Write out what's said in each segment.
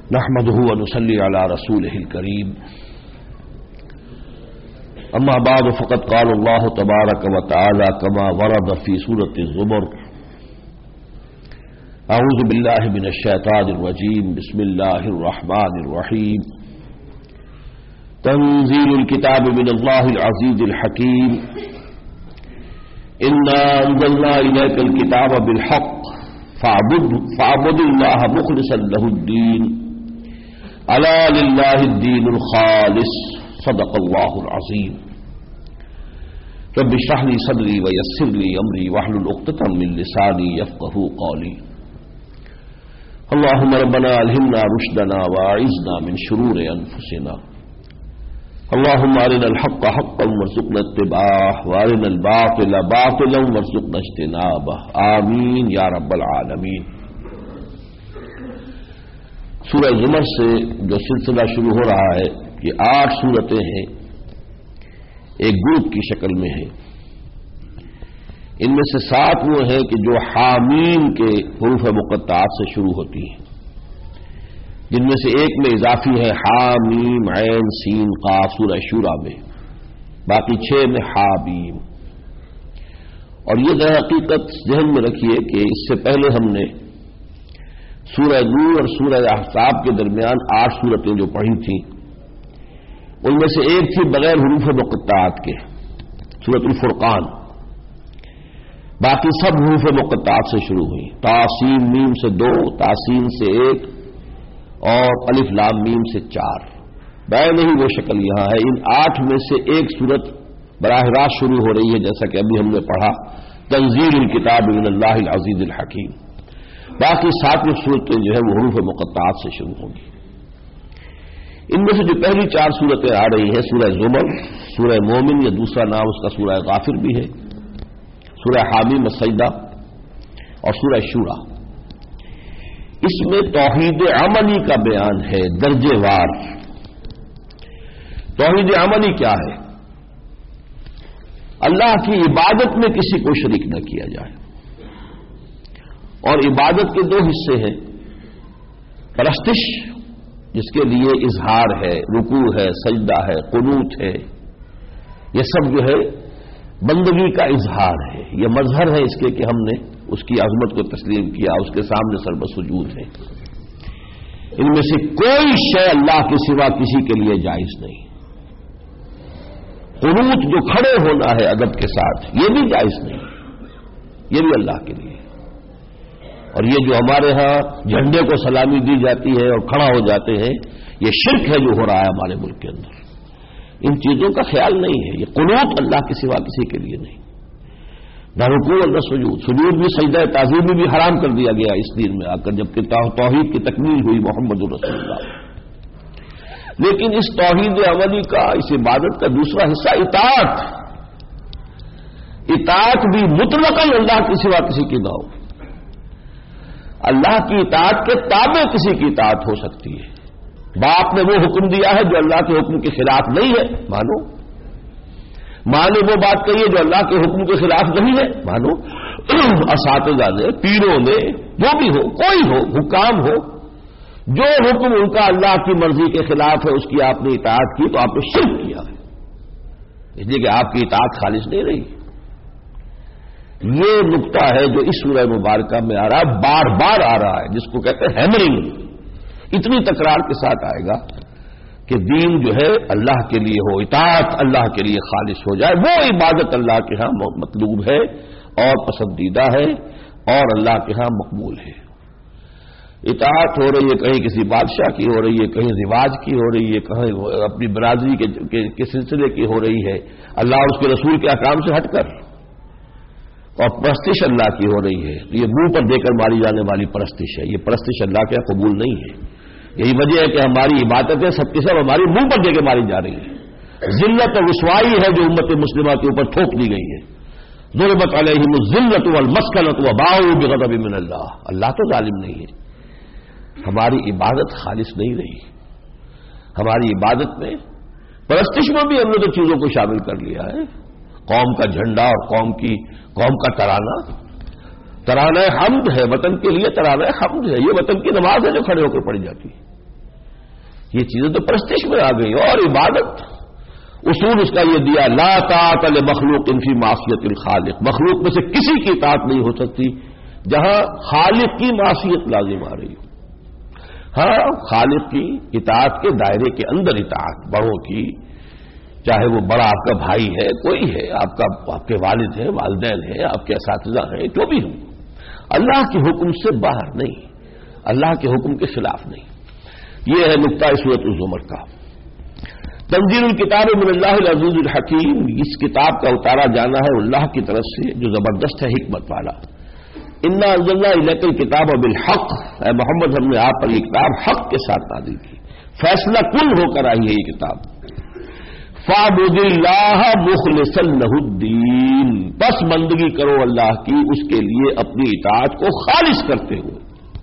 نحمده ونصلي على رسوله الكريم اما بعد فقد قال الله تبارك وتعالى كما ورد في سورة الزمر اعوذ بالله من الشيطان الرجيم بسم الله الرحمن الرحيم تنزيل الكتاب من الله العزيز الحكيم إنا أنزلنا إليك الكتاب بالحق فاعبد الله مخلصا له الدين ألا لله الدين الخالص صدق الله العظيم رب اشرح لي صدري ويسر لي أمري واحلل عقدة من لساني يفقهوا قولي اللهم ربنا ألهمنا رشدنا وأعذنا من شرور أنفسنا اللهم أرنا الحق حقا وارزقنا اتباعه وأرنا الباطل باطلا وارزقنا اجتنابه آمین یا رب العالمین۔ سورہ زمر سے جو سلسلہ شروع ہو رہا ہے یہ 8 سورتیں ہیں، ایک گروپ کی شکل میں ہیں۔ ان میں سے 7 وہ ہیں کہ جو حامیم کے حروف مقطعات سے شروع ہوتی ہیں، جن میں سے ایک میں اضافی ہے حامیم عین سین قاف سورہ شورى میں، باقی 6 میں حامیم۔ اور یہ در حقیقت ذہن میں رکھیے کہ اس سے پہلے ہم نے سورہ نور اور سورہ احزاب کے درمیان 8 سورتیں جو پڑھی تھیں، ان میں سے ایک تھی بغیر حروف مقطعات کے، سورۃ الفرقان۔ باقی سب حروف مقطعات سے شروع ہوئی، تاسین میم سے 2، تاسین سے 1 اور الف لام میم سے 4۔ بیان ہی وہ شکل یہاں ہے۔ ان 8 میں سے ایک سورت براہ راست شروع ہو رہی ہے، جیسا کہ ابھی ہم نے پڑھا، تنزیل الکتاب من اللہ العزیز الحکیم۔ باقی 7 سورتیں جو ہے وہ حروف مقطعات سے شروع ہوں گی۔ ان میں سے جو پہلی 4 سورتیں آ رہی ہیں، سورہ زمر، سورہ مومن یا دوسرا نام اس کا سورہ غافر بھی ہے، سورہ حامیم السجدہ اور سورہ شورى۔ اس میں توحید عملی کا بیان ہے درجے وار۔ توحید عملی کیا ہے؟ اللہ کی عبادت میں کسی کو شریک نہ کیا جائے، اور عبادت کے 2 حصے ہیں، پرستش جس کے لیے اظہار ہے، رکوع ہے، سجدہ ہے، قنوت ہے، یہ سب جو ہے بندگی کا اظہار ہے، یہ مظہر ہے اس کے کہ ہم نے اس کی عظمت کو تسلیم کیا، اس کے سامنے سربسجود ہے۔ ان میں سے کوئی شے اللہ کے سوا کسی کے لیے جائز نہیں۔ قنوت جو کھڑے ہونا ہے ادب کے ساتھ، یہ بھی جائز نہیں، یہ بھی اللہ کے لیے۔ اور یہ جو ہمارے ہاں جھنڈے کو سلامی دی جاتی ہے اور کھڑا ہو جاتے ہیں، یہ شرک ہے جو ہو رہا ہے ہمارے ملک کے اندر۔ ان چیزوں کا خیال نہیں ہے، یہ قنوت اللہ کے سوا کسی کے لیے نہیں، نہ رکوع اور نہ سجود۔ سجود بھی سجدہ تعظیم میں بھی حرام کر دیا گیا اس دین میں آ کر، جبکہ توحید کی تکمیل ہوئی محمد رسول اللہ۔ لیکن اس توحید عملی کا، اس عبادت کا دوسرا حصہ اطاعت۔ اطاعت بھی مطلقاً اللہ کے سوا کسی کی نہ ہو۔ اللہ کی اطاعت کے تابع کسی کی اطاعت ہو سکتی ہے۔ باپ نے وہ حکم دیا ہے جو اللہ کے حکم کے خلاف نہیں ہے، مانو۔ ماں نے وہ بات کہی ہے جو اللہ کے حکم کے خلاف نہیں ہے، مانو۔ اساتذہ نے، پیروں نے، جو بھی ہو، کوئی ہو، حکام ہو، جو حکم ان کا اللہ کی مرضی کے خلاف ہے اس کی آپ نے اطاعت کی تو آپ نے شرک کیا ہے، اس لیے کہ آپ کی اطاعت خالص نہیں رہی۔ یہ نقطہ ہے جو اس سورہ مبارکہ میں آ رہا ہے، بار بار آ رہا ہے، جس کو کہتے ہیں ہیمرنگ، اتنی تکرار کے ساتھ آئے گا کہ دین جو ہے اللہ کے لیے ہو، اطاعت اللہ کے لیے خالص ہو جائے، وہ عبادت اللہ کے ہاں مطلوب ہے اور پسندیدہ ہے اور اللہ کے ہاں مقبول ہے۔ اطاعت ہو رہی ہے کہیں کسی بادشاہ کی ہو رہی ہے، کہیں رواج کی ہو رہی ہے، کہیں اپنی برادری کے سلسلے کی ہو رہی ہے، اللہ اور اس کے رسول کے احکام سے ہٹ کر، اور پرستش اللہ کی ہو رہی ہے، تو یہ منہ پر دے کر ماری جانے والی پرستش ہے، یہ پرستش اللہ کے قبول نہیں ہے۔ یہی وجہ ہے کہ ہماری عبادتیں سب کی سب ہماری منہ پر دے کے ماری جا رہی ہیں۔ ذلت اور رسوائی ہے جو امت مسلمہ کے اوپر تھوپ دی گئی ہے۔ ضربت علیہم الذلۃ والمسکنۃ وباؤوا بغضب من اللہ۔ اللہ تو ظالم نہیں ہے، ہماری عبادت خالص نہیں رہی۔ ہماری عبادت میں، پرستش میں بھی ہم نے تو چیزوں کو شامل کر لیا ہے، قوم کا جھنڈا اور قوم کا ترانہ، ترانہ حمد ہے، وطن کے لیے ترانہ حمد ہے، یہ وطن کی نماز ہے جو کھڑے ہو کر پڑھی جاتی ہے۔ یہ چیزیں تو پرستش میں آ گئی. اور عبادت اصول اس کا یہ دیا لا طاعت لمخلوق فی معصیت الخالق. مخلوق میں سے کسی کی اطاعت نہیں ہو سکتی جہاں خالق کی معصیت لازم آ رہی ہو. ہاں خالق کی اطاعت کے دائرے کے اندر اطاعت بڑوں کی، چاہے وہ بڑا آپ کا بھائی ہے، کوئی ہے، آپ کے والد ہیں، والدین ہیں، آپ کے اساتذہ ہیں، جو بھی ہوں، اللہ کے حکم سے باہر نہیں، اللہ کے حکم کے خلاف نہیں. یہ ہے نقطہ سورۃ الزمر کا. تنزیل الکتاب من اللہ العزیز الحکیم. اس کتاب کا اتارا جانا ہے اللہ کی طرف سے جو زبردست ہے، حکمت والا. انا انزلنا الیک الکتاب بالحق. اے محمد ہم نے آپ پر یہ کتاب حق کے ساتھ نازل کی، فیصلہ کن ہو کر آئی ہے یہ کتاب. فاعبد اللہ مخلصا لہ الدین. بس بندگی کرو اللہ کی اس کے لیے اپنی اطاعت کو خالص کرتے ہوئے.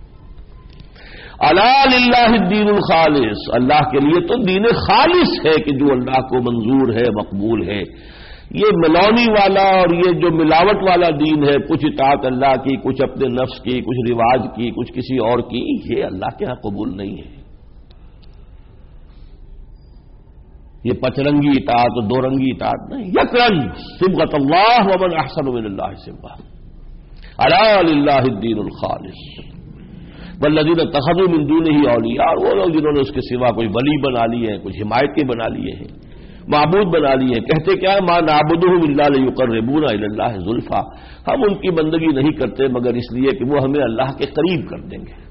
الا للہ الدین الخالص. اللہ کے لیے تو دین خالص ہے کہ جو اللہ کو منظور ہے، مقبول ہے. یہ ملونی والا اور یہ جو ملاوٹ والا دین ہے، کچھ اطاعت اللہ کی، کچھ اپنے نفس کی، کچھ رواج کی، کچھ کسی اور کی، یہ اللہ کے ہاں قبول نہیں ہے. یہ پچرنگی اطاعت اور دو رنگی اطاعت نہیں. یک رنگ صبغۃ اللہ ومن احسن من اللہ صبغۃ. الا للہ الدین الخالص والذین اتخذوا من دونہ اولیاء. اور وہ لوگ جنہوں نے اس کے سوا کوئی ولی بنا لیے ہیں، کچھ حمایتی بنا لیے ہیں، معبود بنا لیے ہیں. کہتے کیا ما نعبدہم الا لیقربونا الی اللہ زلفی. ہم ان کی بندگی نہیں کرتے مگر اس لیے کہ وہ ہمیں اللہ کے قریب کر دیں گے.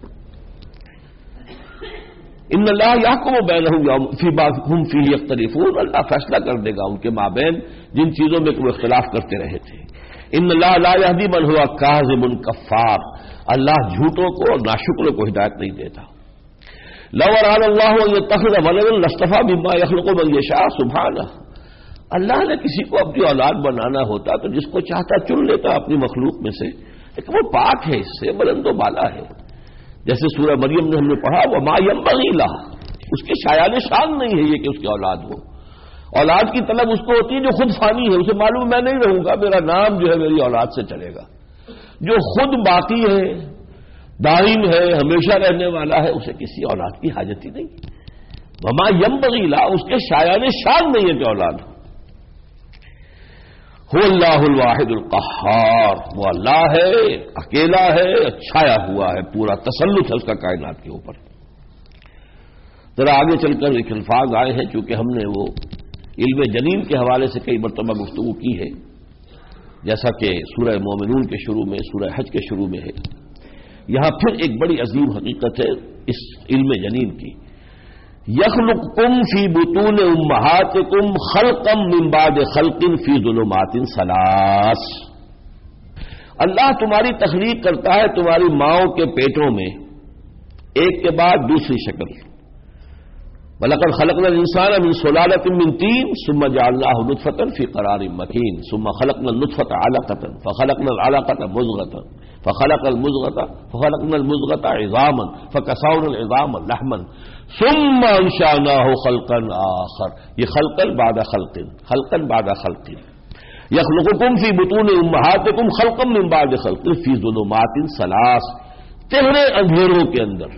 ان اللہ یحکم بینہم فیما ہم فیہ یختلفون. اللہ فیصلہ کر دے گا ان کے مابین جن چیزوں میں وہ اختلاف کرتے رہے تھے. ان اللہ لا یہدی من ہوا کاذب کفار. اللہ جھوٹوں کو اور ناشکروں کو ہدایت نہیں دیتا. لو اراد اللہ ان یتخذ ولدا لاصطفى مما یخلق من یشاء سبحانہ. اللہ نے کسی کو اپنی اولاد بنانا ہوتا تو جس کو چاہتا چن لیتا اپنی مخلوق میں سے، لیکن وہ پاک ہے، اس سے بلند و بالا ہے. جیسے سورہ مریم میں ہم نے پڑھا وما ينبغي له. اس کی شایان شان نہیں ہے یہ کہ اس کی اولاد ہو. اولاد کی طلب اس کو ہوتی ہے جو خود فانی ہے. اسے معلوم میں نہیں رہوں گا، میرا نام جو ہے میری اولاد سے چلے گا. جو خود باقی ہے، دائم ہے، ہمیشہ رہنے والا ہے، اسے کسی اولاد کی حاجت ہی نہیں. وما ينبغي له. اس کے شایان شان نہیں ہے کہ اولاد ہو. هو اللہ الواحد القہار. وہ اللہ ہے، اکیلا ہے، چھایا ہوا ہے، پورا تسلط ہے اس کا کائنات کے اوپر. ذرا آگے چل کر ایک الفاظ آئے ہیں چونکہ ہم نے وہ علم جنین کے حوالے سے کئی مرتبہ گفتگو کی ہے، جیسا کہ سورہ مومنون کے شروع میں، سورہ حج کے شروع میں ہے. یہاں پھر ایک بڑی عظیم حقیقت ہے اس علم جنین کی. یخلقکم فی بطون امہاتکم خلقا من بعد خلق فی ظلمات ثلاث. اللہ تمہاری تخلیق کرتا ہے تمہاری ماؤں کے پیٹوں میں ایک کے بعد دوسری شکل. وَلَقَدْ خَلَقْنَا الْإِنسَانَ مِنْ صُلَالَةٍ مِّن طِينٍ ثُمَّ جَعَلْنَاهُ نُطْفَةً فِي قَرَارٍ مَّكِينٍ ثُمَّ خَلَقْنَا النُّطْفَةَ عَلَقَةً فَخَلَقْنَا الْعَلَقَةَ مُضْغَةً فخلقنا المضغة عظاما فكسونا العظام لحما ثم انشأناه خلقا آخر. یہ خلقا بعد خلق، خلقا بعد خلق. یخلقکم فی بطون امہاتکم خلقا من بعد خلق فی ظلمات ثلاث. تہرے اندھیروں کے اندر،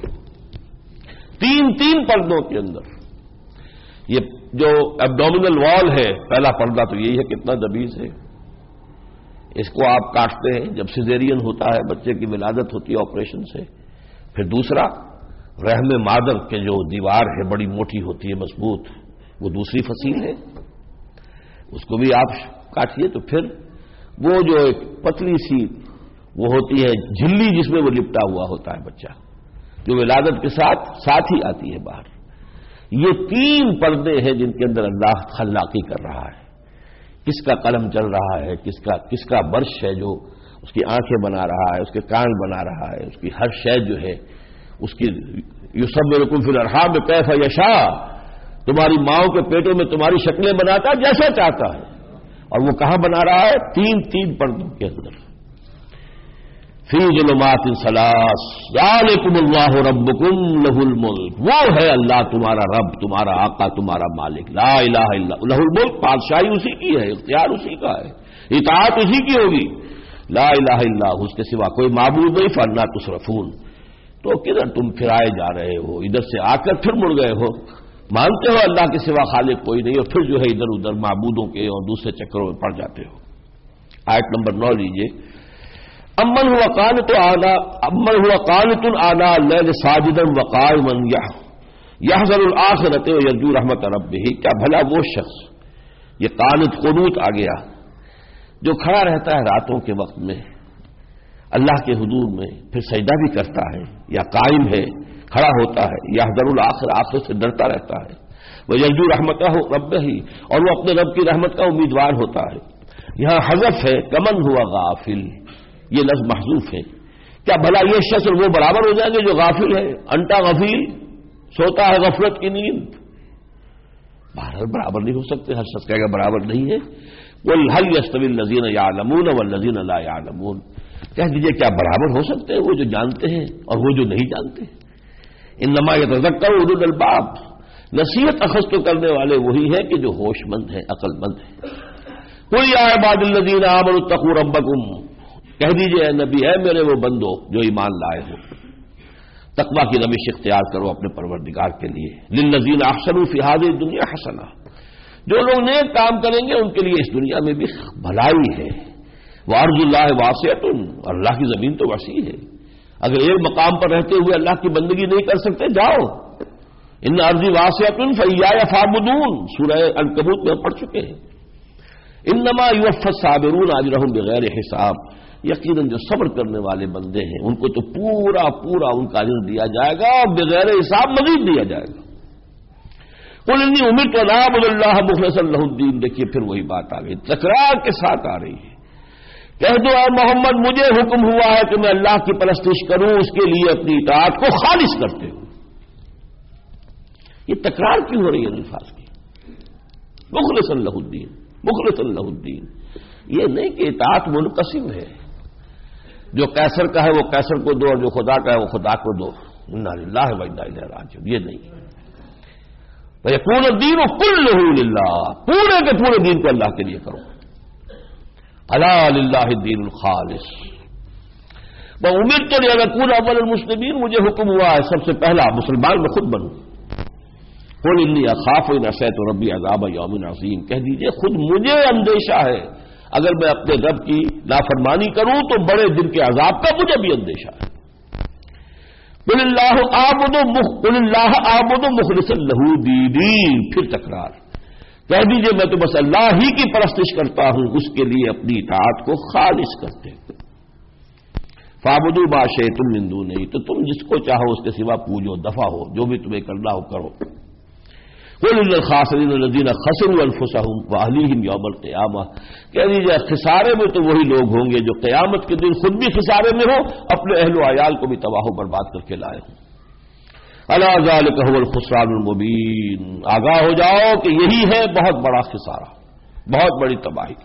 تین پردوں کے اندر. یہ جو ایبڈومینل وال ہے، پہلا پردہ تو یہی ہے، کتنا دبیز ہے. اس کو آپ کاٹتے ہیں جب سیزیرین ہوتا ہے، بچے کی ولادت ہوتی ہے آپریشن سے. پھر دوسرا رحم مادر کے جو دیوار ہے بڑی موٹی ہوتی ہے، مضبوط، وہ دوسری فصیل ہے، اس کو بھی آپ کاٹیے. تو پھر وہ جو ایک پتلی سی وہ ہوتی ہے جھلی جس میں وہ لپٹا ہوا ہوتا ہے بچہ، جو ولادت کے ساتھ ہی آتی ہے باہر. یہ تین پردے ہیں جن کے اندر اللہ خلاقی کر رہا ہے. کس کا قلم چل رہا ہے، کس کا برش ہے جو اس کی آنکھیں بنا رہا ہے، اس کے کان بنا رہا ہے، اس کی ہر شے جو ہے اس کی یصورکم فی الارحام کیف یشاء. تمہاری ماؤں کے پیٹوں میں تمہاری شکلیں بناتا ہے جیسا چاہتا ہے. اور وہ کہاں بنا رہا ہے؟ تین پردوں کے اندر. فی ظلمات ثلاث ذالکم اللہ ربکم لہ الملک. وہ ہے اللہ تمہارا رب، تمہارا آقا، تمہارا مالک. لا الہ الا لہ الملک. بادشاہی اسی کی ہے، اختیار اسی کا ہے، اطاعت اسی کی ہوگی. لا الہ الا اس کے سوا کوئی معبود نہیں. فانا تصرفون. تو کدھر تم پھرائے جا رہے ہو، ادھر سے آ کر پھر مڑ گئے ہو، مانتے ہو اللہ کے سوا خالق کوئی نہیں، اور پھر جو ہے ادھر ادھر معبودوں کے اور دوسرے چکروں میں پڑ جاتے ہو۔ آیت نمبر 9 لیجیے، امن ہوا قانت آناء اللیل ساجدا وقائما یحذر الآخرۃ ویرجو رحمت ربہ، کیا بھلا وہ شخص، یہ قنوت آ گیا، جو کھڑا رہتا ہے راتوں کے وقت میں اللہ کے حضور میں، پھر سجدہ بھی کرتا ہے یا قائم ہے، کھڑا ہوتا ہے، یحذر الآخرۃ، آخرت سے ڈرتا رہتا ہے، ویرجو رحمتہ ربہ، اور وہ اپنے رب کی رحمت کا امیدوار ہوتا ہے۔ یہاں حذف ہے کمن ہوا غافل، یہ لفظ محذوف ہے، کیا بھلا یہ شخص وہ برابر ہو جائیں گے جو غافل ہے، انٹا غفیل، سوتا ہے غفلت کی نیند؟ برابر نہیں ہو سکتے، ہر شخص کہے گا برابر نہیں ہے۔ قل هل يستوي الذين يعلمون والذين لا يعلمون، کہہ دیجئے کیا برابر ہو سکتے ہیں وہ جو جانتے ہیں اور وہ جو نہیں جانتے؟ انما يتذكر اولو الالباب، نصیحت اخذ تو کرنے والے وہی ہیں کہ جو ہوش مند ہیں، عقل مند ہیں۔ قل یا عباد الذین آمنوا اتقوا ربکم، کہہ دیجئے اے نبی، اے میرے وہ بندو جو ایمان لائے ہو، تقوی کی روش اختیار کرو اپنے پروردگار کے لیے۔ للذین احسنوا فی هذه الدنیا حسنہ، جو لوگ نیک کام کریں گے ان کے لیے اس دنیا میں بھی بھلائی ہے۔ وارض اللہ واسعۃ، اللہ کی زمین تو وسیع ہے، اگر ایک مقام پر رہتے ہوئے اللہ کی بندگی نہیں کر سکتے جاؤ۔ ان ارضی واسعۃ فایایا فاعبدون، سورہ عنکبوت میں پڑھ چکے ہیں۔ انما یوفی الصابرون اجرهم بغیر حساب، یقیناً جو صبر کرنے والے بندے ہیں ان کو تو پورا پورا ان کا اجر دیا جائے گا، بغیر حساب مزید دیا جائے گا۔ قل انی امرت ان اعبد اللہ مخلصا لہ الدین، دیکھیے پھر وہی بات آ گئی، تکرار کے ساتھ آ رہی ہے۔ کہہ دو اے محمد، مجھے حکم ہوا ہے کہ میں اللہ کی پرستش کروں، اس کے لیے اپنی اطاعت کو خالص کرتے ہوں۔ یہ تکرار کیوں ہو رہی ہے الفاظ کی؟ مخلصا لہ الدین، مخلصا لہ الدین، یہ نہیں کہ اطاعت منقسم ہے، جو قیصر کا ہے وہ قیصر کو دو اور جو خدا کا ہے وہ خدا کو دو، انا للہ و انا الیہ راجعون، یہ نہیں۔ وَيَكُونُ الدِّينُ كُلُّهُ لِلَّهِ، پورے کے پورے دین کو اللہ کے لیے کرو۔ الا للہ الدین الخالص، وَأُمِرْتُ لِأَنْ أَكُونَ أَوَّلَ الْمُسْلِمِينَ، مجھے حکم ہوا ہے سب سے پہلا مسلمان میں خود بنوں۔ قُلْ إِنِّي أَخَافُ إِنْ عَصَيْتُ رَبِّي عَذَابَ يَوْمٍ عَظِيمٍ، کہہ دیجئے خود مجھے اندیشہ ہے اگر میں اپنے رب کی نافرمانی کروں تو بڑے دن کے عذاب کا مجھے بھی اندیشہ ہے۔ قل اللہ اعبد مخلصا لہ دینی، پھر تکرار، کہہ دیجئے میں تو بس اللہ ہی کی پرستش کرتا ہوں، اس کے لیے اپنی اطاعت کو خالص کرتے ہیں۔ فاعبدوا ما شئتم من دونہ، تو تم جس کو چاہو اس کے سوا پوجو، دفع ہو، جو بھی تمہیں کرنا ہو کرو۔ قل للخاسرین الذین خسروا انفسهم واہلیہم یوم القیامہ، کہہ دیجیے خسارے میں تو وہی لوگ ہوں گے جو قیامت کے دن خود بھی خسارے میں ہو، اپنے اہل و عیال کو بھی تباہ و برباد کر کے لائے ہوں۔ الا ذلک هو الخسران المبین، آگاہ ہو جاؤ کہ یہی ہے بہت بڑا خسارہ، بہت بڑی تباہی۔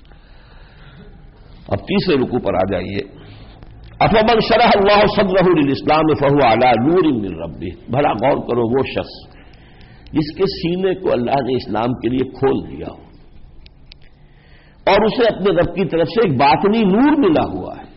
اب تیسرے رکوع پر آ جائیے، افمن شرح اللہ صدرہ للاسلام فهو علی نور من ربہ، بھلا غور کرو وہ شخص جس کے سینے کو اللہ نے اسلام کے لیے کھول دیا ہو اور اسے اپنے رب کی طرف سے ایک باطنی نور ملا ہوا ہے۔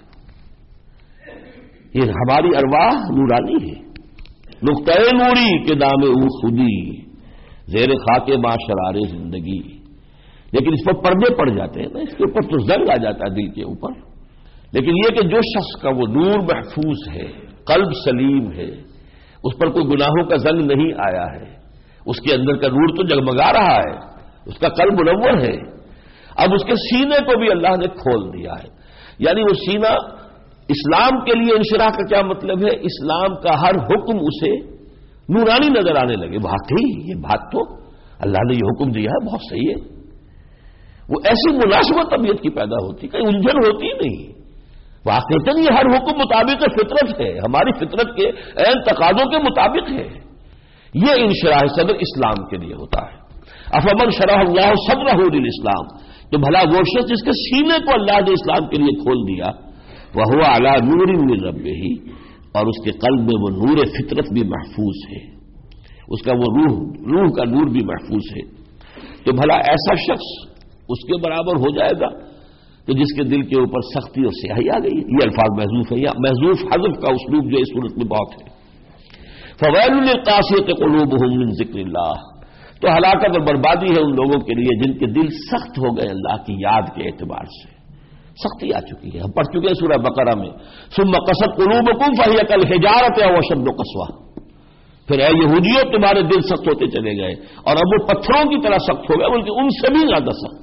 یہ ہماری ارواح نورانی ہے، نقطۂ نوری کے دام او خودی، زیر خاک ما شرار زندگی، لیکن اس پر پردے پڑ جاتے ہیں نا، اس کے اوپر تو زنگ آ جاتا ہے دل کے اوپر، لیکن یہ کہ جو شخص کا وہ نور محفوظ ہے، قلب سلیم ہے، اس پر کوئی گناہوں کا زنگ نہیں آیا ہے، اس کے اندر کا نور تو جگمگا رہا ہے، اس کا قلب منور ہے، اب اس کے سینے کو بھی اللہ نے کھول دیا ہے، یعنی وہ سینہ اسلام کے لیے انشراح کا کیا مطلب ہے؟ اسلام کا ہر حکم اسے نورانی نظر آنے لگے، واقعی یہ بات تو اللہ نے یہ حکم دیا ہے بہت صحیح ہے، وہ ایسی مناسبت طبیعت کی پیدا ہوتی، کہیں الجھن ہوتی نہیں، واقعتاً یہ ہر حکم مطابق فطرت ہے، ہماری فطرت کے عین تقاضوں کے مطابق ہے، یہ انشراح صدر اسلام کے لیے ہوتا ہے۔ افمن شرح اللہ صدرہ للاسلام، تو بھلا وہ شخص جس کے سینے کو اللہ نے اسلام کے لیے کھول دیا، وہو علی نور من ربہ، اور اس کے قلب میں وہ نور فطرت بھی محفوظ ہے، اس کا وہ روح کا نور بھی محفوظ ہے، تو بھلا ایسا شخص اس کے برابر ہو جائے گا تو جس کے دل کے اوپر سختی اور سیاہی آ گئی. یہ الفاظ محذوف ہے یا محذوف حذف کا اسلوب جو اس صورت میں بہت ہے. فویل للقاسیۃ قلوبہم من ذکر اللہ، تو ہلاکت اور بربادی ہے ان لوگوں کے لیے جن کے دل سخت ہو گئے اللہ کی یاد کے اعتبار سے. سختی آ چکی ہے، ہم پڑھ چکے ہیں سورہ بقرہ میں ثم قست قلوبکم فہی کالحجارۃ او اشد قسوہ. پھر اے یہودیوں تمہارے دل سخت ہوتے چلے گئے اور اب وہ پتھروں کی طرح سخت ہو گئے، بلکہ ان سے بھی زیادہ سخت.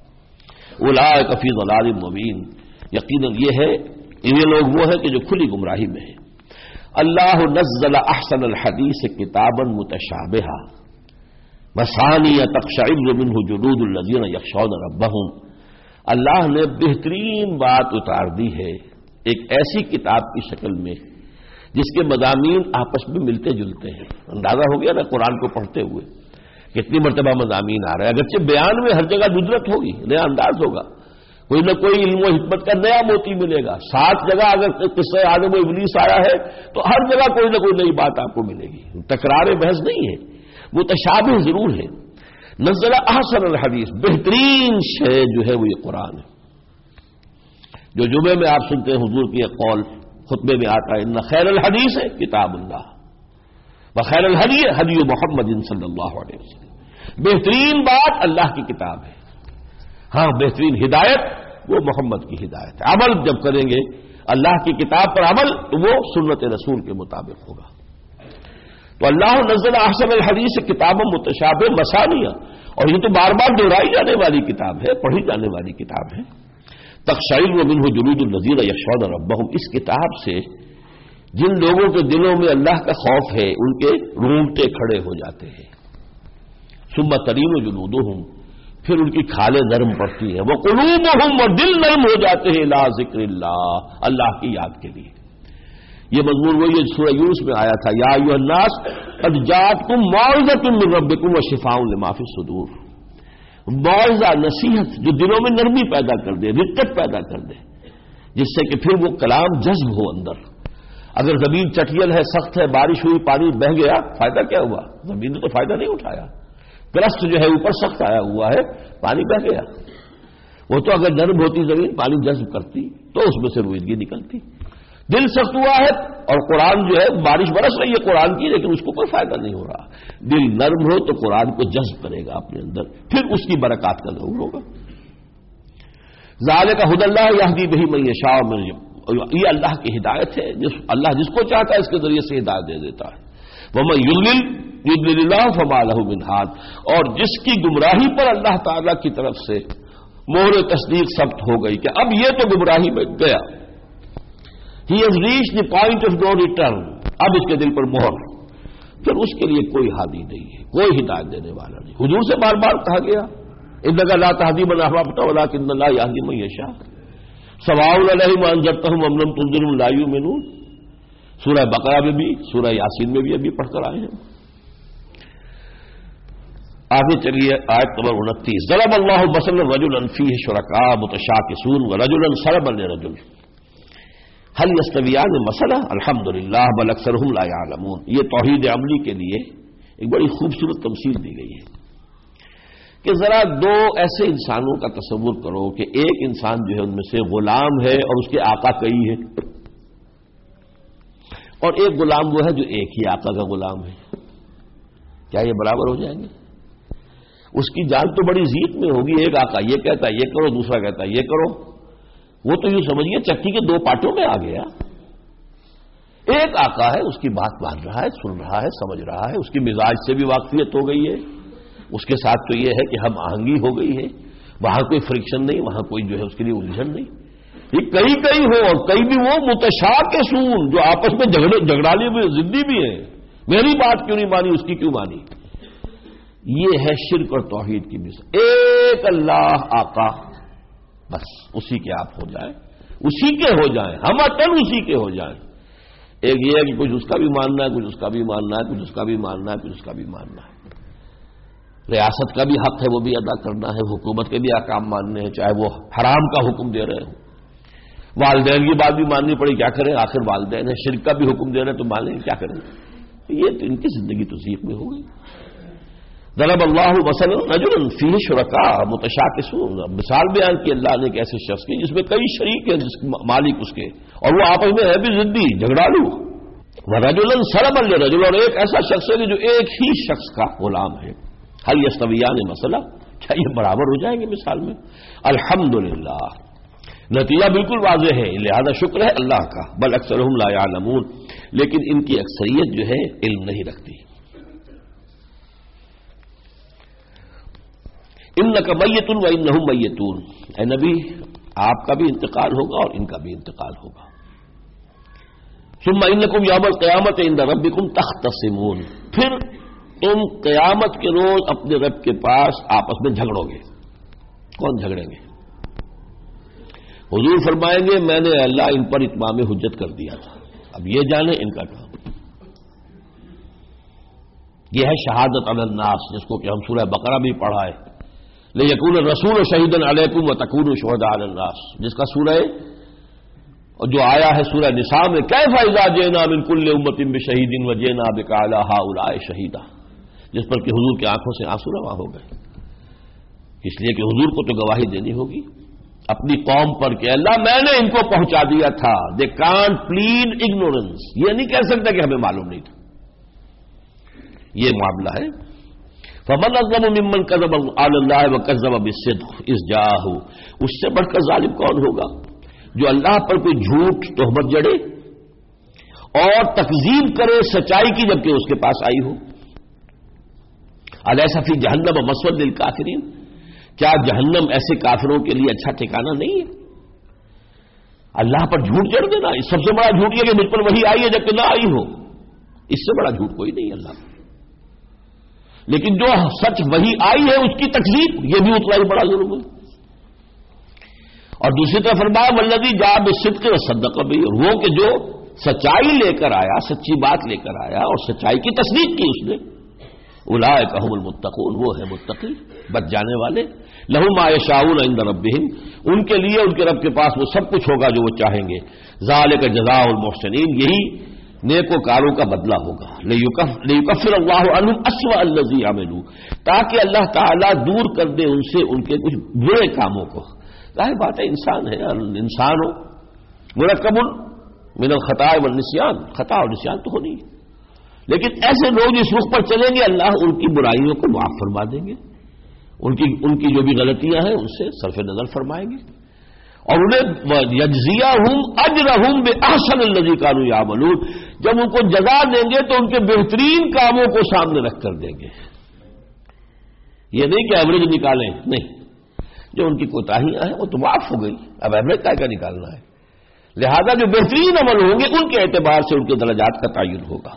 اولئک فی ضلال مبین، یقیناً یہ ہے یہ لوگ وہ ہیں کہ جو کھلی گمراہی میں ہیں. اللہ نزل احسن الحدیث کتابا متشابہا مثانی تقشعر منہ جلود الذین یخشون ربہم. اللہ نے بہترین بات اتار دی ہے ایک ایسی کتاب کی شکل میں جس کے مضامین آپس میں ملتے جلتے ہیں. اندازہ ہو گیا نا قرآن کو پڑھتے ہوئے کتنی مرتبہ مضامین آ رہے ہیں. اگرچہ بیان میں ہر جگہ ندرت ہوگی، نیا انداز ہوگا، کوئی نہ کوئی علم و حکمت کا نیا موتی ملے گا. 7 جگہ اگر قصہ آدم و ابلیس آیا ہے تو ہر جگہ کوئی نہ کوئی نئی بات آپ کو ملے گی. تکرار بحث نہیں ہے، متشابہ ضرور ہے. نزل احسن الحدیث، بہترین شے جو ہے وہ یہ قرآن ہے. جو جمعے میں آپ سنتے ہیں حضور کی قول خطبے میں آتا ہے ان خیر الحدیث ہے کتاب اللہ وخیر الہدی ہدی محمد صلی اللہ علیہ وسلم. بہترین بات اللہ کی کتاب ہے. ہاں بہترین ہدایت وہ محمد کی ہدایت ہے. عمل جب کریں گے اللہ کی کتاب پر عمل تو وہ سنت رسول کے مطابق ہوگا. تو اللہ نزل احسن الحدیث کتاب متشابہ مثانیہ، اور یہ تو بار بار دہرائی جانے والی کتاب ہے، پڑھی جانے والی کتاب ہے. تقشعر منہ جلود الذین یخشون ربہم، اس کتاب سے جن لوگوں کے دلوں میں اللہ کا خوف ہے ان کے رونگٹے کھڑے ہو جاتے ہیں. ثم تلین جلودہم، پھر ان کی کھالیں نرم پڑتی ہیں. وقلوبہم، اور دل نرم ہو جاتے ہیں الی ذکر اللہ، اللہ کی یاد کے لیے. یہ مضمون وہی سورہ یونس میں آیا تھا یا ایھا الناس قد جاءتکم موعظۃ من ربکم وشفاء لما فی الصدور. موعظہ، نصیحت جو دلوں میں نرمی پیدا کر دے، رقت پیدا کر دے، جس سے کہ پھر وہ کلام جذب ہو اندر. اگر زمین چٹیل ہے، سخت ہے، بارش ہوئی، پانی بہہ گیا، فائدہ کیا ہوا؟ زمین نے تو فائدہ نہیں اٹھایا. کرسٹ جو ہے اوپر سخت آیا ہوا ہے، پانی بہہ گیا. وہ تو اگر نرم ہوتی زمین پانی جذب کرتی تو اس میں سے روئیدگی نکلتی. دل سخت ہوا ہے اور قرآن جو ہے بارش برس رہی ہے قرآن کی، لیکن اس کو کوئی فائدہ نہیں ہو رہا. دل نرم ہو تو قرآن کو جذب کرے گا اپنے اندر، پھر اس کی برکات کا ظہور ہوگا. ذالک ھدی اللہ یہدی بہ من یشاء، یہ اللہ کی ہدایت ہے، اللہ جس کو چاہتا ہے اس کے ذریعے سے ہدایت دے دیتا ہے. ومن یضلل اللہ فما لہ من ہاد، اور جس کی گمراہی پر اللہ تعالی کی طرف سے مہر تصدیق ثبت ہو گئی کہ اب یہ تو گمراہی میں گیا، he has reached the point of no return، اب اس کے دل پر مہر، پھر اس کے لیے کوئی ہادی نہیں ہے، کوئی ہدایت دینے والا نہیں. حضور سے بار بار کہا گیا انک لا تہدی من احببت ولکن اللہ یہدی من یشاء، سواء علیہم انذرتہم ام لم تنذرہم لا یؤمنون. سورہ بقرہ میں بھی، سورہ یاسین میں بھی ابھی پڑھ کر آئے ہیں. آگے چلیے آیت نمبر 29. ضرب اللہ مثلا رجلا فیہ شرکاء متشاکسون ورجلا صلبا لرجل هل یستویان مثلا الحمدللہ بل اکثرہم لا یعلمون. یہ توحید عملی کے لیے ایک بڑی خوبصورت تمثیل دی گئی ہے کہ ذرا دو ایسے انسانوں کا تصور کرو کہ ایک انسان جو ہے ان میں سے غلام ہے اور اس کے آقا کئی ہے، اور ایک غلام وہ ہے جو ایک ہی آقا کا غلام ہے. کیا یہ برابر ہو جائیں گے؟ اس کی جان تو بڑی ضیق میں ہوگی. ایک آقا یہ کہتا ہے یہ کرو، دوسرا کہتا ہے یہ کرو. وہ تو یوں سمجھیے چکی کے 2 پارٹوں میں آ گیا. ایک آقا ہے، اس کی بات مان رہا ہے، سن رہا ہے، سمجھ رہا ہے، اس کی مزاج سے بھی واقفیت ہو گئی ہے، اس کے ساتھ تو یہ ہے کہ ہم آہنگی ہو گئی ہے، وہاں کوئی فرکشن نہیں، وہاں کوئی جو ہے اس کے لیے الجھن نہیں. یہ کئی ہو اور کئی بھی وہ متشاکسون جو آپس میں جھگڑالی بھی ضدی بھی ہیں. میری بات کیوں نہیں مانی، اس کی کیوں مانی. یہ ہے شرک اور توحید کی مثال. ایک اللہ آقا، بس اسی کے آپ ہو جائیں، اسی کے ہو جائیں، ہم اٹن اسی کے ہو جائیں. ایک یہ ہے کہ کچھ اس کا بھی ماننا ہے، کچھ اس کا بھی ماننا ہے، کچھ اس کا بھی ماننا ہے، کچھ اس کا بھی ماننا ہے. ریاست کا بھی حق ہے وہ بھی ادا کرنا ہے، حکومت کے بھی احکام ماننے ہیں، چاہے وہ حرام کا حکم دے رہے ہوں. والدین کی بات بھی ماننی پڑی، کیا کریں، آخر والدین ہے. شرک کا بھی حکم دے رہے ہیں تو مان لیں، کیا کریں. یہ تو ان کی زندگی توثیق میں ہو گئی. ضرب اللہ مثلا رجلا فیہ شرکاء متشاکسون، مثال بیان کی اللہ نے ایک ایسے شخص کی جس میں کئی شریک ہیں، جس مالک اس کے، اور وہ آپس میں ہے بھی ضدی، جھگڑالو۔ ورجلا سلما لرجل، اور ایک ایسا شخص ہے کہ جو ایک ہی شخص کا غلام ہے۔ هل یستویان مثلا، کیا یہ برابر ہو جائیں گے مثال میں؟ الحمدللہ، نتیجہ بالکل واضح ہے، لہذا شکر ہے اللہ کا۔ بل اکثرهم لا یعلمون، لیکن ان کی اکثریت جو ہے علم نہیں رکھتی۔ انک میت و انہم میتون، اے نبی آپ کا بھی انتقال ہوگا اور ان کا بھی انتقال ہوگا۔ ثم انکم یوم القیامت عند ربکم تختصمون، پھر تم قیامت کے روز اپنے رب کے پاس آپس میں جھگڑو گے۔ کون جھگڑیں گے؟ حضور فرمائیں گے میں نے اللہ ان پر اتمام حجت کر دیا تھا، اب یہ جانے ان کا کام۔ یہ ہے شہادت علی الناس، جس کو کہ ہم سورہ بقرہ بھی پڑھا ہے، لیکون الرسول شہیدا علیکم وتکونوا شہداء علی الناس، جس کا سورہ اور جو آیا ہے سورہ نساء میں کیف اذا جئنا من کل امۃ بشہید وجئنا بک علی ہؤلاء شہیدا، جس پر کہ حضور کی آنکھوں سے آنسو رواں ہو گئے، اس لیے کہ حضور کو تو گواہی دینی ہوگی اپنی قوم پر کہ اللہ میں نے ان کو پہنچا دیا تھا۔ دے کانٹ پلیڈ اگنورنس، یہ نہیں کہہ سکتا کہ ہمیں معلوم نہیں تھا، یہ معاملہ ہے۔ فمن اظلم ممن کذب علی اللہ وکذب بالصدق اذ جاءہ، اس سے بڑھ کر ظالم کون ہوگا جو اللہ پر کوئی جھوٹ تہمت جڑے اور تکذیب کرے سچائی کی جبکہ اس کے پاس آئی ہو۔ الیس فی جہنم مثوی للکافرین، کیا جہنم ایسے کافروں کے لیے اچھا ٹھکانہ نہیں ہے؟ اللہ پر جھوٹ جڑ دینا، اس سب سے بڑا جھوٹ یہ کہ مجھ پر وحی آئی ہے جبکہ نہ آئی ہو، اس سے بڑا جھوٹ کوئی نہیں اللہ۔ لیکن جو سچ وہی آئی ہے اس کی تکذیب، یہ بھی اتنا ہی بڑا ظلم ہے۔ اور دوسری طرف فرمایا والذی جاء بالصدق وصدق بہ، وہ کہ جو سچائی لے کر آیا، سچی بات لے کر آیا اور سچائی کی تصدیق کی اس نے، اولئک هم المتقون، وہ ہے متقی، بچ جانے والے۔ لہم ما یشاءون عند ربہم، ان کے لیے ان کے رب کے پاس وہ سب کچھ ہوگا جو وہ چاہیں گے۔ ذالک جزاء المحسنین، یہی نیکوکاروں کا بدلہ ہوگا۔ لیکفر اللہ عنہم اسوأ الذی عملوا، تاکہ اللہ تعالیٰ دور کر دے ان سے ان کے کچھ برے کاموں کو۔ ظاہر بات ہے انسان ہے، انسان ہو مرکب من الخطاء والنسیان، خطا اور نسیان تو ہونی ہے، لیکن ایسے لوگ اس رخ پر چلیں گے اللہ ان کی برائیوں کو معاف فرما دیں گے، ان کی جو بھی غلطیاں ہیں ان سے صرف نظر فرمائیں گے، اور انہیں یجزیہم اجرہم باحسن الذی کانوا یعملون، جب ان کو جزا دیں گے تو ان کے بہترین کاموں کو سامنے رکھ کر دیں گے۔ یہ نہیں کہ ایوریج نکالیں، نہیں، جو ان کی کوتاہیاں ہیں وہ تو معاف ہو گئی، اب ایوریج کا نکالنا ہے، لہذا جو بہترین عمل ہوں گے ان کے اعتبار سے ان کے درجات کا تعین ہوگا۔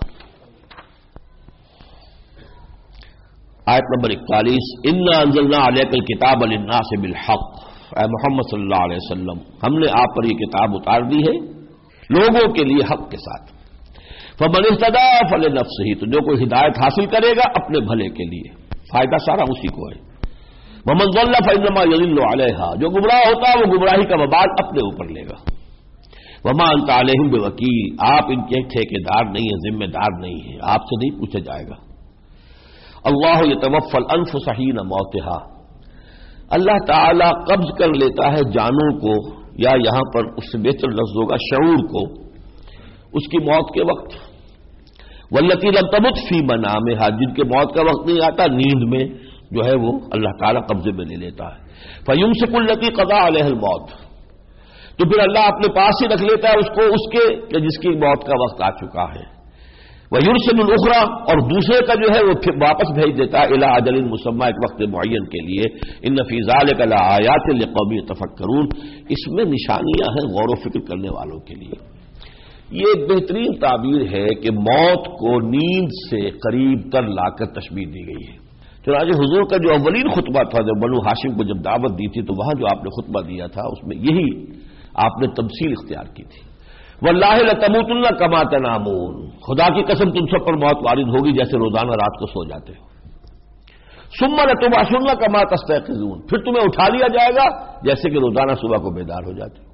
آیت نمبر 41، انا انزلنا علیک الکتاب للناس بالحق، اے محمد صلی اللہ علیہ وسلم ہم نے آپ پر یہ کتاب اتار دی ہے لوگوں کے لیے حق کے ساتھ۔ فمن اہتدی فلنفسہ، تو جو کوئی ہدایت حاصل کرے گا اپنے بھلے کے لیے، فائدہ سارا اسی کو ہے۔ ومن ضل فانما یضل علیہا، جو گمراہ ہوتا ہے وہ گمراہی کا وبال اپنے اوپر لے گا۔ وما انت علیہم بوکیل، آپ ان کے ٹھیکیدار نہیں ہیں، ذمہ دار نہیں ہیں، آپ سے نہیں پوچھا جائے گا۔ اللہ یتوفی الانفس حین موتہا، اللہ تعالی قبض کر لیتا ہے جانوں کو، یا یہاں پر اس سے بہتر لفظ ہوگا شعور کو، اس کی موت کے وقت۔ واللتی لم تمت فی منامہا، جن کے موت کا وقت نہیں آتا نیند میں جو ہے وہ اللہ تعالی قبضے میں لے لیتا ہے۔ فیمسک التی قضا علیہ الموت، تو پھر اللہ اپنے پاس ہی رکھ لیتا ہے اس کو، اس کے کہ جس کی موت کا وقت آ چکا ہے۔ وَيُرْسِلُ الْأُخْرَى، اور دوسرے کا جو ہے وہ پھر واپس بھیج دیتا ہے إِلَىٰ أَجَلٍ مُّسَمًّى، ایک وقت معین کے لیے۔ إِنَّ فِي ذَلِكَ لَآيَاتٍ لِقَوْمٍ يَتَفَكَّرُونَ، اس میں نشانیاں ہیں غور و فکر کرنے والوں کے لیے۔ یہ ایک بہترین تعبیر ہے کہ موت کو نیند سے قریب تر لا کر تشبیہ دی گئی ہے۔ چنانچہ حضور کا جو اولین خطبہ تھا، جب بنو ہاشم کو جب دعوت دی تھی تو وہاں جو آپ نے خطبہ دیا تھا اس میں یہی آپ نے تمثیل اختیار کی تھی۔ واللہ لتموتن کما تنامون، خدا کی قسم تم سب پر موت وارد ہوگی جیسے روزانہ رات کو سو جاتے ہو۔ ثم لتبعثن کما تستيقظون، پھر تمہیں اٹھا لیا جائے گا جیسے کہ روزانہ صبح کو بیدار ہو جاتے ہو۔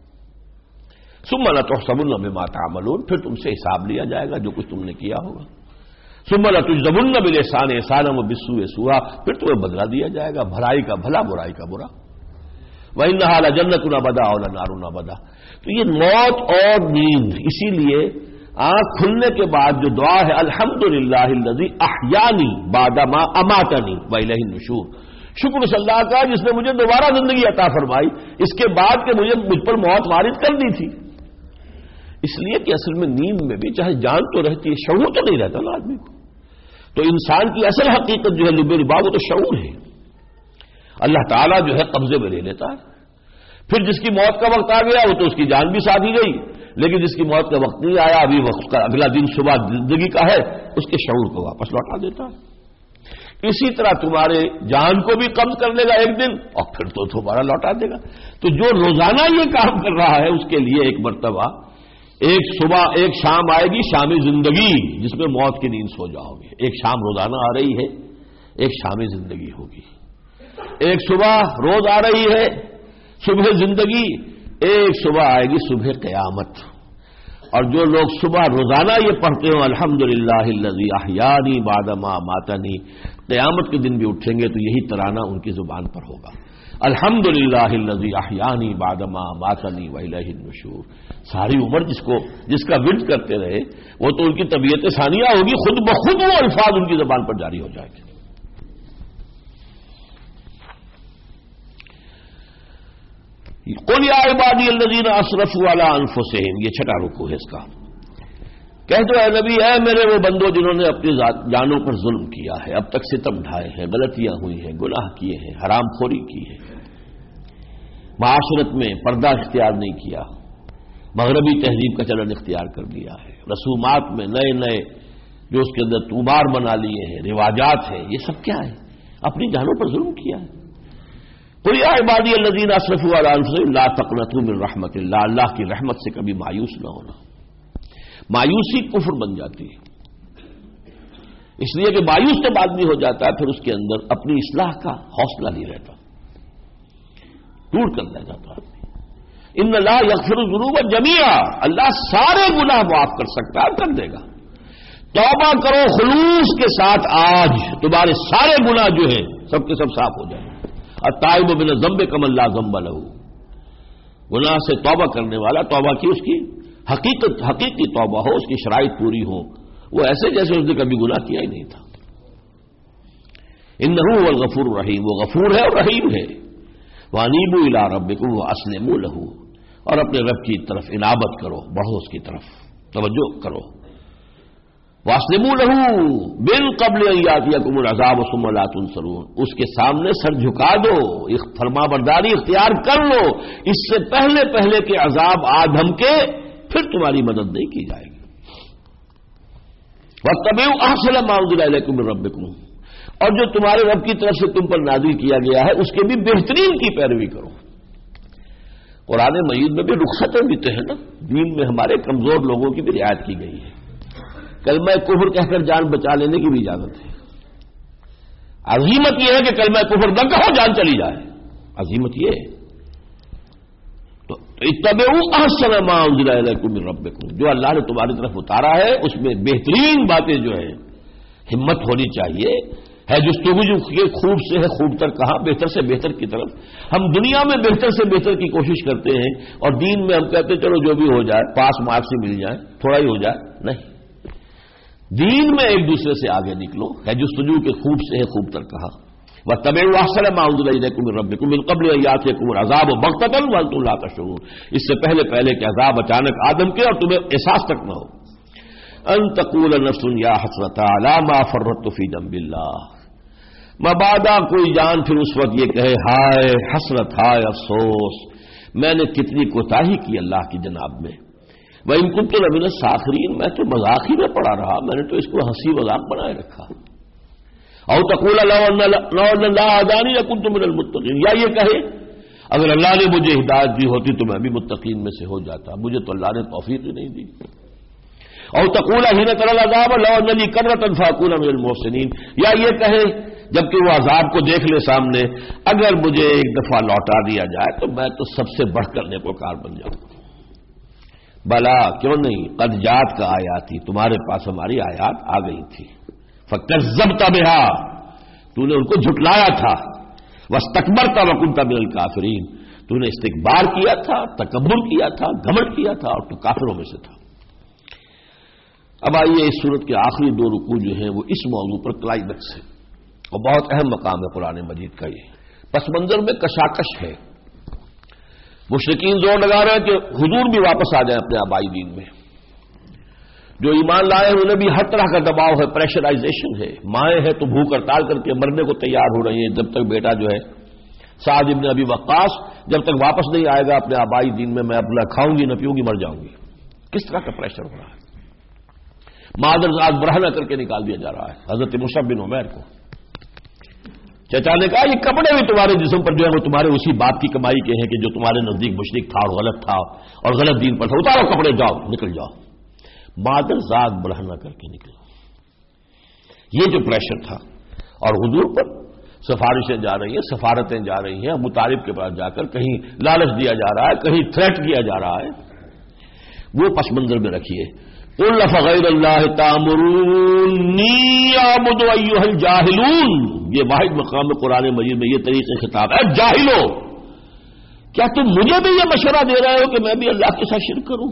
ثم لتحسبن بما تعملون، پھر تم سے حساب لیا جائے گا جو کچھ تم نے کیا ہوگا۔ ثم لتجزون بالاحسان احسانا وبالسوء سوءا، پھر تمہیں بدلہ دیا جائے گا بھلائی کا بھلا برائی کا برا. وَإِنَّهَا لَجَنَّةٌ أَبَدًا وَلَنَارٌ أَبَدًا. تو یہ موت اور نیند، اسی لیے آنکھ کھلنے کے بعد جو دعا ہے الحمدللہ الذی احیانی بعدما اماتنی وإلیہ النشور، شکر اس اللہ کا جس نے مجھے دوبارہ زندگی عطا فرمائی اس کے بعد کہ مجھ پر موت وارد کر دی تھی. اس لیے کہ اصل میں نیند میں بھی چاہے جان تو رہتی ہے، شعور تو نہیں رہتا نا آدمی کو. تو انسان کی اصل حقیقت جو ہے لب ربا وہ تو شعور ہے. اللہ تعالیٰ جو ہے قبضے میں لے لیتا ہے. پھر جس کی موت کا وقت آ گیا وہ تو اس کی جان بھی ساتھ ہی گئی، لیکن جس کی موت کا وقت نہیں آیا، ابھی وقت کا اگلا دن صبح زندگی کا ہے، اس کے شعور کو واپس لوٹا دیتا ہے. اسی طرح تمہارے جان کو بھی قبض کر لے گا ایک دن اور پھر تو دوبارہ لوٹا دے گا. تو جو روزانہ یہ کام کر رہا ہے اس کے لیے ایک مرتبہ ایک صبح ایک شام آئے گی، شام زندگی، جس میں موت کی نیند سو جاؤ گے. ایک شام روزانہ آ رہی ہے، ایک شام زندگی ہوگی. ایک صبح روز آ رہی ہے صبح زندگی، ایک صبح آئے گی صبح قیامت. اور جو لوگ صبح روزانہ یہ پڑھتے ہوں الحمدللہ الذی احیانی بعدما اماتنی، قیامت کے دن بھی اٹھیں گے تو یہی ترانہ ان کی زبان پر ہوگا، الحمدللہ الذی احیانی بعدما اماتنی والیہ النشور. ساری عمر جس کا ورد کرتے رہے وہ تو ان کی طبیعت ثانیہ ہوگی، خود بخود وہ الفاظ ان کی زبان پر جاری ہو جائیں گے. قل یا عبادی الذین اسرفوا علی انفسہم، یہ چھٹا رکوع ہے اس کا. کہہ دو اے نبی، اے میرے وہ بندو جنہوں نے اپنی جانوں پر ظلم کیا ہے، اب تک ستم ڈھائے ہیں، غلطیاں ہوئی ہیں، گناہ کیے ہیں، حرام خوری کی ہے، معاشرت میں پردہ اختیار نہیں کیا، مغربی تہذیب کا چلن اختیار کر لیا ہے، رسومات میں نئے نئے جو اس کے اندر طومار بنا لیے ہیں، رواجات ہیں، یہ سب کیا ہے؟ اپنی جانوں پر ظلم کیا ہے. قل یا عبادی الذین اسرفوا علی انفسہم لا تقنطوا من رحمت اللہ، اللہ کی رحمت سے کبھی مایوس نہ ہونا. مایوسی کفر بن جاتی ہے، اس لیے کہ مایوس جب آدمی ہو جاتا ہے پھر اس کے اندر اپنی اصلاح کا حوصلہ نہیں رہتا، ٹوٹ کر رہ جاتا ہے. ان اللہ یغفر الذنوب جميعا، اللہ سارے گناہ معاف کر سکتا ہے، کر دے گا. توبہ کرو خلوص کے ساتھ، آج تمہارے سارے گناہ جو ہیں سب کے سب صاف ہو جائیں گے. التائب من الذنب کمن لا ذنب له، گناہ سے توبہ کرنے والا توبہ کی اس کی حقیقی توبہ ہو، اس کی شرائط پوری ہو، وہ ایسے جیسے اس نے کبھی گناہ کیا ہی نہیں تھا. انہ هو الغفور الرحیم، وہ غفور ہے اور رحیم ہے. وانیبوا الی ربکم واسلموا له، اور اپنے رب کی طرف انابت کرو، بڑھو اس کی طرف، توجہ کرو. واسلموا له من قبل ان یاتیکم العذاب ثم لا تنصرون، اس کے سامنے سر جھکا دو، فرما برداری اختیار کر لو، اس سے پہلے کہ عذاب آ دھمکے پھر تمہاری مدد نہیں کی جائے گی. واتبعوا احسن ما انزل الیکم من ربکم، اور جو تمہارے رب کی طرف سے تم پر نازل کیا گیا ہے اس کے بھی بہترین کی پیروی کرو. قرآن مجید میں بھی رخصتیں بھی تو ہیں نا، دین میں ہمارے کمزور لوگوں کی بھی رعایت کی گئی ہے. کلمہ کفر کہہ کر جان بچا لینے کی بھی اجازت ہے. عظیمت یہ ہے کہ کلمہ کفر نہ کہو جان چلی جائے، عظیمت یہ ہے. تو اتبعوا احسن ما انزل الیکم من ربکم، جو اللہ نے تمہاری طرف اتارا ہے اس میں بہترین باتیں جو ہیں، ہمت ہونی چاہیے. ہے جستجو کے خوب سے ہے خوب تر کہاں، بہتر سے بہتر کی طرف. ہم دنیا میں بہتر سے بہتر کی کوشش کرتے ہیں اور دین میں ہم کہتے ہیں چلو جو بھی ہو جائے، پاس مارکس ہی مل جائے، تھوڑا ہی ہو جائے. نہیں، دین میں ایک دوسرے سے آگے نکلو. ہے جستجو کے خوب سے ہے خوب تر کہا. واتبعوا احسن ما انزل الیکم من ربکم من قبل ان یاتیکم العذاب بغتۃ وانتم لا تشعرون، اس سے پہلے کہ عذاب اچانک آدم کے اور تمہیں احساس تک نہ ہو. ان تقول نفس یا حسرۃ علی ما فرطت فی جنب اللہ، مبادا کوئی جان پھر اس وقت یہ کہے ہائے حسرت، ہائے افسوس، میں نے کتنی کوتاہی کی اللہ کی جناب میں. وَإِن كُنتُ لَمِنَ السَّاخِرِينَ، میں تو مذاق ہی میں پڑا رہا، میں نے تو اس کو ہنسی مذاق بنائے رکھا. او تقول لو ان اللہ ہدانی لکنت من المتقین، یا یہ کہے اگر اللہ نے مجھے ہدایت دی ہوتی تو میں بھی متقین میں سے ہو جاتا، مجھے تو اللہ نے توفیق ہی نہیں دی. او تقول حين ترى العذاب لو انني كرة فاكون من المحسنین، یا یہ کہے جبکہ وہ عذاب کو دیکھ لے سامنے، اگر مجھے ایک دفعہ لوٹا دیا جائے تو میں تو سب سے بڑھ کر نیکوکار بن جاؤں. بلا کیوں نہیں، قد جات کا آیات تھی، تمہارے پاس ہماری آیات آ گئی تھی. فکذبت بها، تو نے ان کو جھٹلایا تھا، واستکبرت وکنت من الکافرین، تو نے استکبار کیا تھا، تکبر کیا تھا، گھمنڈ کیا تھا اور تو کافروں میں سے تھا۔ اب آئیے اس سورت کے آخری دو رکوع جو ہیں وہ اس موضوع پر کلائمیکس ہے اور بہت اہم مقام ہے قرآن مجید کا۔ یہ پس منظر میں کشاکش ہے، مشرکین زور لگا رہے ہیں کہ حضور بھی واپس آ جائیں اپنے آبائی دین میں، جو ایمان لائے ہیں انہیں بھی ہر طرح کا دباؤ ہے، پریشرائزیشن ہے، مائیں ہیں تو بھوک ہڑتال کر کے مرنے کو تیار ہو رہی ہیں جب تک بیٹا جو ہے سعد ابن ابی وقاص جب تک واپس نہیں آئے گا اپنے آبائی دین میں اپنا کھاؤں گی نہ پیوں گی مر جاؤں گی۔ کس طرح کا پریشر ہو رہا ہے، مادر ذات برہنہ کر کے نکال دیا جا رہا ہے حضرت مصعب بن عمیر کو۔ چچا نے کہا یہ کپڑے بھی تمہارے جسم پر جو ہے وہ تمہارے اسی باپ کی کمائی کے ہیں کہ جو تمہارے نزدیک مشرک تھا اور غلط تھا اور غلط دین پر تھا، اتارو کپڑے، جاؤ نکل جاؤ۔ مادر ذات برہنہ کر کے نکلا، یہ جو پریشر تھا، اور حضور پر سفارشیں جا رہی ہیں، سفارتیں جا رہی ہیں، ابو طالب کے پاس جا کر کہیں لالچ دیا جا رہا ہے، کہیں تھریٹ کیا جا رہا ہے، وہ پس منظر میں رکھیے۔ قل فغیر اللہ تأمرونی اعبد ایھا الجاہلون، یہ واحد مقام قرآن مجید میں یہ طریقے خطاب ہے، جاہلو کیا تم مجھے بھی یہ مشورہ دے رہے ہو کہ میں بھی اللہ کے ساتھ شرک کروں؟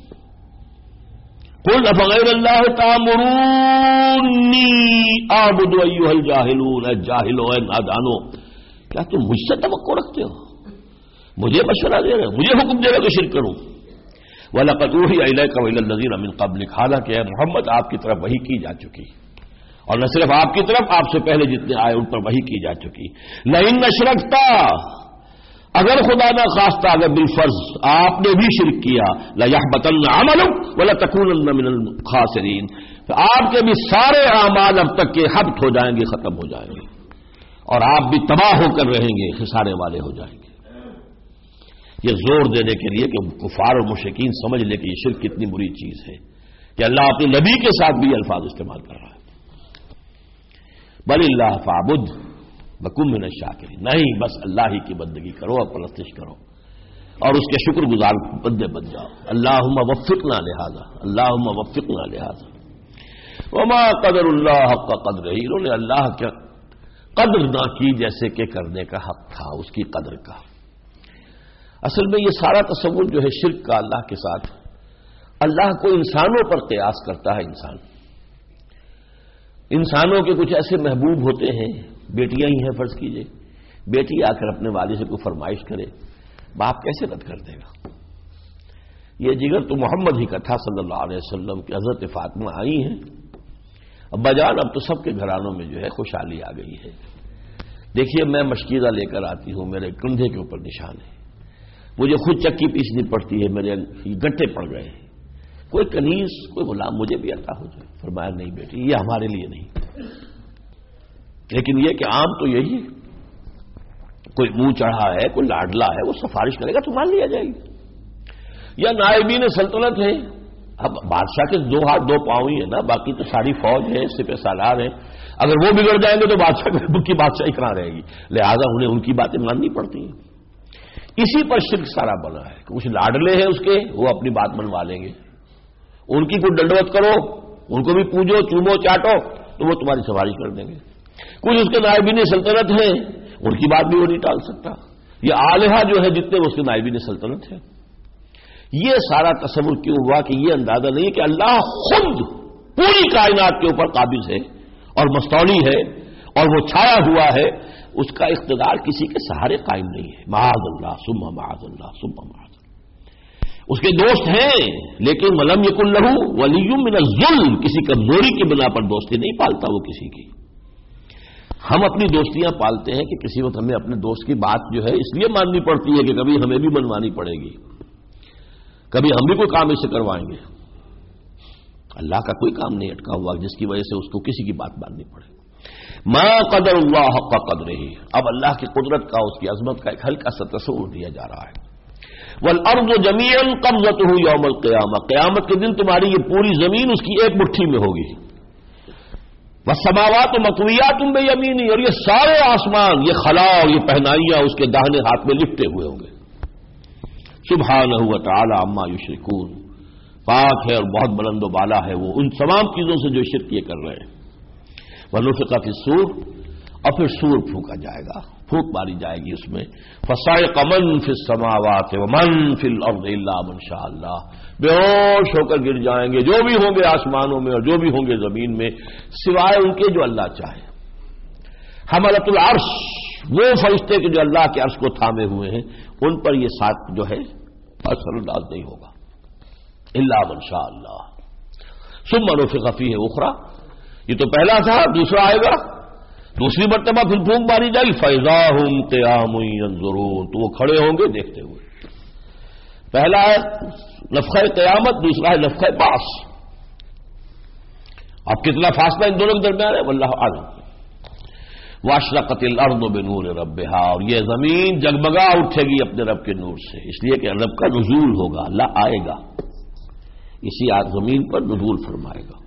قل فغیر اللہ تأمرونی اعبد ایھا الجاہلون، اے جاہلو، اے نادانو، کیا تم مجھ سے توقع رکھتے ہو؟ مجھے مشورہ دے رہے ہو، مجھے حکم دے رہے ہو کہ شرک کروں؟ وَلَقَدْ أُوحِيَ إِلَيْكَ وَإِلَى الَّذِينَ مِن قَبْلِكَ، حالانکہ اے محمد آپ کی طرف وحی کی جا چکی، اور نہ صرف آپ کی طرف، آپ سے پہلے جتنے آئے ان پر وحی کی جا چکی۔ لَئِنْ أَشْرَكْتَ، اگر خدا نہ خواستہ اگر بالفرض آپ نے بھی شرک کیا، لَيَحْبَطَنَّ عَمَلُكَ وَلَتَكُونَنَّ مِنَ الْخَاسِرِينَ، تو آپ کے بھی سارے اعمال اب تک کے حبط ہو جائیں گے، ختم ہو جائیں گے، اور آپ بھی تباہ ہو کر رہیں گے، خسارے والے ہو جائیں گے۔ یہ زور دینے کے لیے کہ کفار اور مشرکین سمجھ لے کہ یہ شرک کتنی بری چیز ہے کہ اللہ اپنے نبی کے ساتھ بھی الفاظ استعمال کر رہا ہے۔ بل اللہ فاعبد وکن من الشاکرین، نہیں بس اللہ ہی کی بندگی کرو اور پرستش کرو اور اس کے شکر گزار بندے بن جاؤ۔ اللہم وفقنا لہذا، اللہم وفقنا لہذا۔ وما قدر اللہ حق قدرہ، انہوں نے اللہ کا قدر نہ کی جیسے کہ کرنے کا حق تھا، اس کی قدر کا۔ اصل میں یہ سارا تصور جو ہے شرک کا اللہ کے ساتھ، اللہ کو انسانوں پر قیاس کرتا ہے۔ انسانوں کے کچھ ایسے محبوب ہوتے ہیں، بیٹیاں ہی ہیں فرض کیجئے، بیٹی آ کر اپنے والد سے کوئی فرمائش کرے، باپ کیسے رد کر دے گا؟ یہ جگر تو محمد ہی کا تھا صلی اللہ علیہ وسلم کی حضرت فاطمہ آئی ہیں، ابا جان اب تو سب کے گھرانوں میں جو ہے خوشحالی آ گئی ہے، دیکھیے میں مشکیزہ لے کر آتی ہوں، میرے کندھے کے اوپر نشان ہے، مجھے خود چکی پیسنی پڑتی ہے، میرے گٹے پڑ گئے ہیں، کوئی کنیز کوئی غلام مجھے بھی عطا ہو جائے۔ فرمایا نہیں بیٹی، یہ ہمارے لیے نہیں، لیکن یہ کہ عام تو یہی ہے، کوئی منہ چڑھا ہے، کوئی لاڈلا ہے، وہ سفارش کرے گا تو مان لیا جائے گی، یا نائبین سلطنت ہے، اب بادشاہ کے دو ہاتھ دو پاؤں ہی ہے نا، باقی تو ساری فوج ہے، سپہ سالار ہے، اگر وہ بگڑ جائیں گے تو بادشاہ کی بادشاہی کہاں رہے گی، لہذا انہیں ان کی باتیں ماننی پڑتی ہیں۔ اسی پر شرک سارا بنا ہے کہ کچھ لاڈلے ہیں اس کے، وہ اپنی بات منوا لیں گے، ان کی کوئی ڈنڈوت کرو، ان کو بھی پوجو چومو چاٹو تو وہ تمہاری سواری کر دیں گے، کچھ اس کے نائبین سلطنت ہیں، ان کی بات بھی وہ نہیں ٹال سکتا، یہ آلہہ جو ہے جتنے اس کے نائبین سلطنت ہیں۔ یہ سارا تصور کیوں ہوا کہ یہ اندازہ نہیں کہ اللہ خود پوری کائنات کے اوپر قابض ہے اور مستولی ہے اور وہ چھایا ہوا ہے، اس کا اقتدار کسی کے سہارے قائم نہیں ہے، معاذ اللہ ثم معاذ اللہ ثم معاذ اللہ۔ اس کے دوست ہیں لیکن ولم یکن لہ ولی من الظلم، کسی کمزوری کی بنا پر دوستی نہیں پالتا وہ کسی کی۔ ہم اپنی دوستیاں پالتے ہیں کہ کسی وقت ہمیں اپنے دوست کی بات جو ہے اس لیے ماننی پڑتی ہے کہ کبھی ہمیں بھی منوانی پڑے گی، کبھی ہم بھی کوئی کام اس سے کروائیں گے۔ اللہ کا کوئی کام نہیں اٹکا ہوا جس کی وجہ سے اس کو کسی کی بات ماننی پڑے۔ ما قدر اللہ حق قدرہ، اب اللہ کی قدرت کا، اس کی عظمت کا ایک ہلکا سا تصور دیا جا رہا ہے۔ والارض جميعا قبضته یوم القیامہ، قیامت کے دن تمہاری یہ پوری زمین اس کی ایک مٹھی میں ہوگی۔ والسماوات مطویات بیمینہ، اور یہ سارے آسمان، یہ خلا اور یہ پہنائیاں اس کے داہنے ہاتھ میں لپٹے ہوئے ہوں گے۔ سبحانہ و تعالی عما یشرکون، پاک ہے اور بہت بلند و بالا ہے وہ ان تمام چیزوں سے جو شرک یہ کر رہے ہیں۔ ونفخ فی الصور، اور پھر سور پھونکا جائے گا، پھونک ماری جائے گی اس میں، فصائق من فی السماوات ومن فی الارض الا من شاء اللہ، بے ہوش ہو کر گر جائیں گے جو بھی ہوں گے آسمانوں میں اور جو بھی ہوں گے زمین میں، سوائے ان کے جو اللہ چاہے۔ حملۃ العرش، وہ فرشتے کے جو اللہ کے عرش کو تھامے ہوئے ہیں، ان پر یہ ساتھ جو ہے اثر انداز نہیں ہوگا، الا من شاء اللہ۔ ثم نفخ فیہ اخری، یہ تو پہلا تھا، دوسرا آئے گا، دوسری مرتبہ پھر پھونک ماری جائے گی، فاذا ہم قیام ینظرون، تو وہ کھڑے ہوں گے دیکھتے ہوئے۔ پہلا ہے نفخہ قیامت، دوسرا ہے نفخہ بعث۔ اب کتنا فاصلہ ان دونوں کے درمیان ہے واللہ اعلم۔ واشرقت الارض بنور ربها، اور یہ زمین جگمگا اٹھے گی اپنے رب کے نور سے، اس لیے کہ رب کا نزول ہوگا، اللہ آئے گا، اسی زمین پر نزول فرمائے گا۔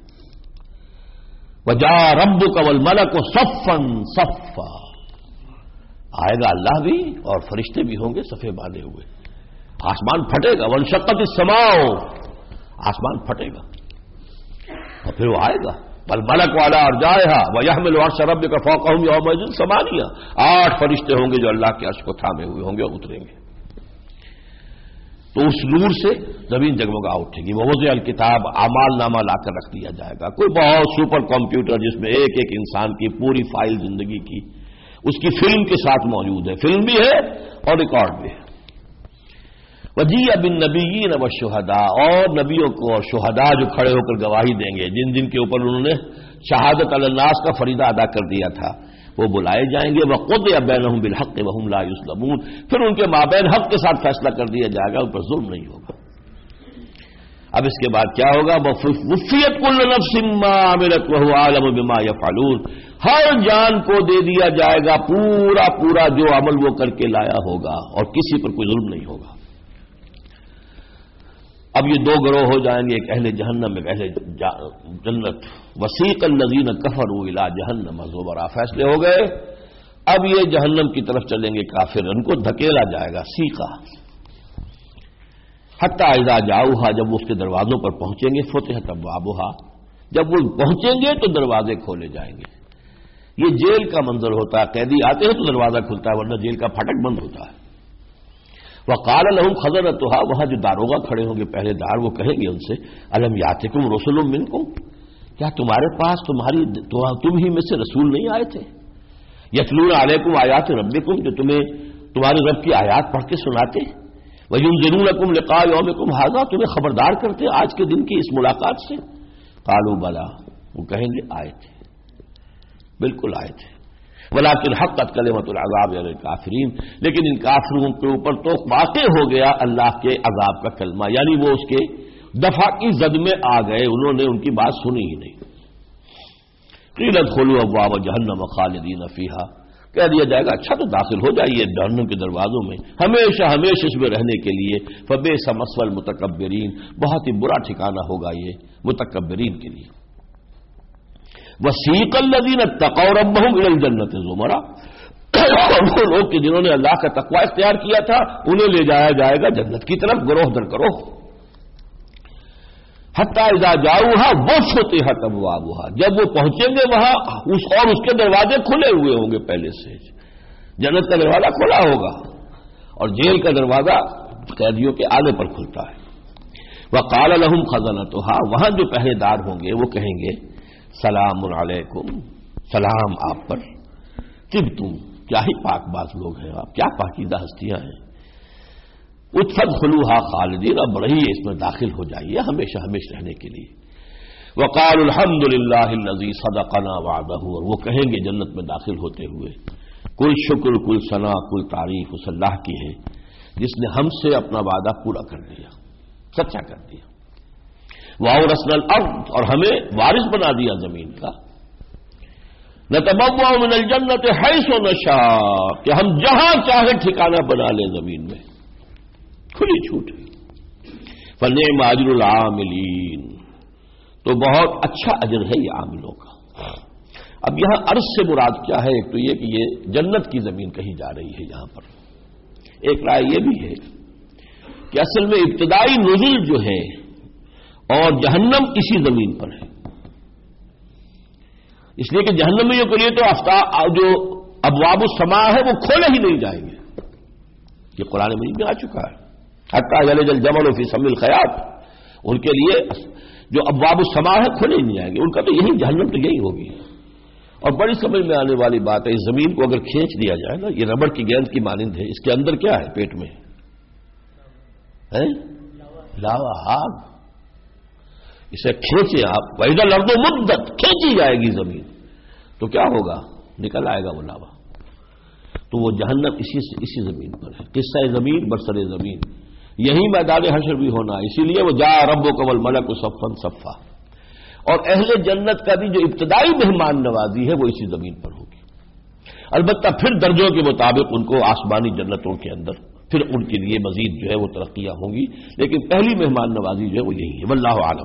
وجاء ربک والملک صفا صفا، آئے گا اللہ بھی اور فرشتے بھی ہوں گے صفے باندھے ہوئے، آسمان پھٹے گا، وانشقت السماء، آسمان پھٹے گا، اور پھر وہ آئے گا، والملک علی ارجائها ويحمل عرش ربک فوقهم يومئذ ثمانیہ، 8 فرشتے ہوں گے جو اللہ کے عرش کو تھامے ہوئے ہوں گے اور اتریں گے، تو اس نور سے زمین جگمگا اٹھے گی۔ ووضع الکتاب، اعمال نامہ لا کر رکھ دیا جائے گا، کوئی بہت سپر کمپیوٹر جس میں ایک ایک انسان کی پوری فائل زندگی کی اس کی فلم کے ساتھ موجود ہے، فلم بھی ہے اور ریکارڈ بھی ہے۔ وجیء بالنبیین والشہداء، اور نبیوں کو اور شہداء جو کھڑے ہو کر گواہی دیں گے، جن جن کے اوپر انہوں نے شہادت علی الناس کا فریضہ ادا کر دیا تھا، وہ بلائے جائیں گے، وقضی بینہم بالحق وہم لا یظلمون، پھر ان کے مابین حق کے ساتھ فیصلہ کر دیا جائے گا، ان پر ظلم نہیں ہوگا۔ اب اس کے بعد کیا ہوگا؟ وفیت کل نفس ما عملت وهو عالم بما يفعلون، ہر جان کو دے دیا جائے گا پورا پورا جو عمل وہ کر کے لایا ہوگا، اور کسی پر کوئی ظلم نہیں ہوگا۔ اب یہ 2 گروہ ہو جائیں گے، ایک اہل جہنم، ایک اہل جنت۔ وسیق الذین کفروا الی جہنم زمرا، فیصلے ہو گئے، اب یہ جہنم کی طرف چلیں گے کافر، ان کو دھکیلا جائے گا، سیقا، حتی اذا جاؤہا، جب وہ اس کے دروازوں پر پہنچیں گے، فتحت ابوابہا، جب وہ پہنچیں گے تو دروازے کھولے جائیں گے۔ یہ جیل کا منظر ہوتا ہے، قیدی آتے ہیں تو دروازہ کھلتا ہے، ورنہ جیل کا پھاٹک بند ہوتا ہے۔ وقال لهم خزنتها، وہاں جو داروغہ کھڑے ہوں گے پہلے دار، وہ کہیں گے ان سے، الم یاتکم رسل منکم، کیا تمہارے پاس تم ہی میں سے رسول نہیں آئے تھے؟ یتلون علیکم آیات ربکم، جو تمہیں تمہارے رب کی آیات پڑھ کے سناتے، وینذرونکم لقاء یومکم ھذا، تمہیں خبردار کرتے آج کے دن کی اس ملاقات سے۔ قالوا بلا، وہ کہیں گے آئے تھے، بالکل آئے تھے، ولکن حقت کلمۃ العذاب علی الکافرین، لیکن ان کافروں کے اوپر تو واقع ہو گیا اللہ کے عذاب کا کلمہ، یعنی وہ اس کے دفع کی زد میں آ گئے، انہوں نے ان کی بات سنی ہی نہیں۔ قیل ادخلوا ابواب جہنم خالدین فیہا، کہہ دیا جائے گا اچھا تو داخل ہو جائیے جہنم کے دروازوں میں، ہمیشہ ہمیشہ اس میں رہنے کے لیے، فبئس مثوى المتکبرین، بہت ہی برا ٹھکانہ ہوگا یہ متکبرین کے لیے۔ وسیق الذین اتقوا ربهم الى الجنۃ زمرا، وہ لوگ کہ جنہوں نے اللہ کا تقوی اختیار کیا تھا انہیں لے جایا جائے گا جنت کی طرف، گروہ در گروہ۔ حتی اذا جاؤہا وفتحت ابوابہا، جب وہ پہنچیں گے وہاں اس کے دروازے کھلے ہوئے ہوں گے، پہلے سے جنت کا دروازہ کھلا ہوگا اور جیل کا دروازہ قیدیوں کے آنے پر کھلتا ہے۔ وقال لهم خزنتها، وہاں جو پہرے دار ہوں گے وہ کہیں گے سلام علیکم، سلام آپ پر، طبتم، کیا ہی پاک باز لوگ ہیں آپ، کیا پاکیزہ ہستیاں ہیں، ادخلوها خالدین، اب بڑی اس میں داخل ہو جائیے ہمیشہ ہمیشہ رہنے کے لیے۔ وقالوا الحمد للہ الذی صدقنا وعدہ، اور وہ کہیں گے جنت میں داخل ہوتے ہوئے کل شکر کل ثنا کل تعریف اس اللہ کی ہے جس نے ہم سے اپنا وعدہ پورا کر دیا، سچا کر دیا۔ وَأَوْرَثْنَا الْأَرْضَ، اور ہمیں وارث بنا دیا زمین کا، نَتَبَوَّأُ مِنَ الْجَنَّةِ حَيْثُ نَشَاءُ، کہ ہم جہاں چاہے ٹھکانہ بنا لیں زمین میں، کھلی چھوٹ ہے۔ فَنِعْمَ أَجْرُ الْعَامِلِينَ، تو بہت اچھا اجر ہے یہ عاملوں کا۔ اب یہاں عرض سے مراد کیا ہے؟ ایک تو یہ کہ یہ جنت کی زمین کہی جا رہی ہے یہاں پر، ایک رائے یہ بھی ہے کہ اصل میں ابتدائی نزول جو ہے اور جہنم اسی زمین پر ہے، اس لیے کہ جہنمیوں کے لیے تو جو ابواب السماء ہے وہ کھولے ہی نہیں جائیں گے. یہ قرآن مجید میں آ چکا ہے. حتی یلج الجمل فی سم الخیاط، ان کے لیے جو ابواب السماء ہے کھولے ہی نہیں جائیں گے. ان کا تو یہی جہنم تو یہی ہوگی. اور بڑی سمجھ میں آنے والی بات ہے، اس زمین کو اگر کھینچ دیا جائے نا، یہ ربڑ کی گیند کی مانند ہے، اس کے اندر کیا ہے پیٹ میں ہے لاوا، آگ. اسے کھینچے آپ، وَإِذَا الْأَرْضُ مُدَّتْ، کھینچی جائے گی زمین تو کیا ہوگا؟ نکل آئے گا وہ لاوا. تو وہ جہنم اسی زمین پر ہے. قصہ زمین برسر زمین، یہی میدان حشر بھی ہونا ہے. اسی لیے وہ جاء ربک والملک صفا صفا. اور اہل جنت کا بھی جو ابتدائی مہمان نوازی ہے وہ اسی زمین پر ہوگی. البتہ پھر درجوں کے مطابق ان کو آسمانی جنتوں کے اندر پھر ان کے لیے مزید جو ہے وہ ترقیاں ہوں گی، لیکن پہلی مہمان نوازی جو ہے وہ یہی ہے. واللہ اعلم.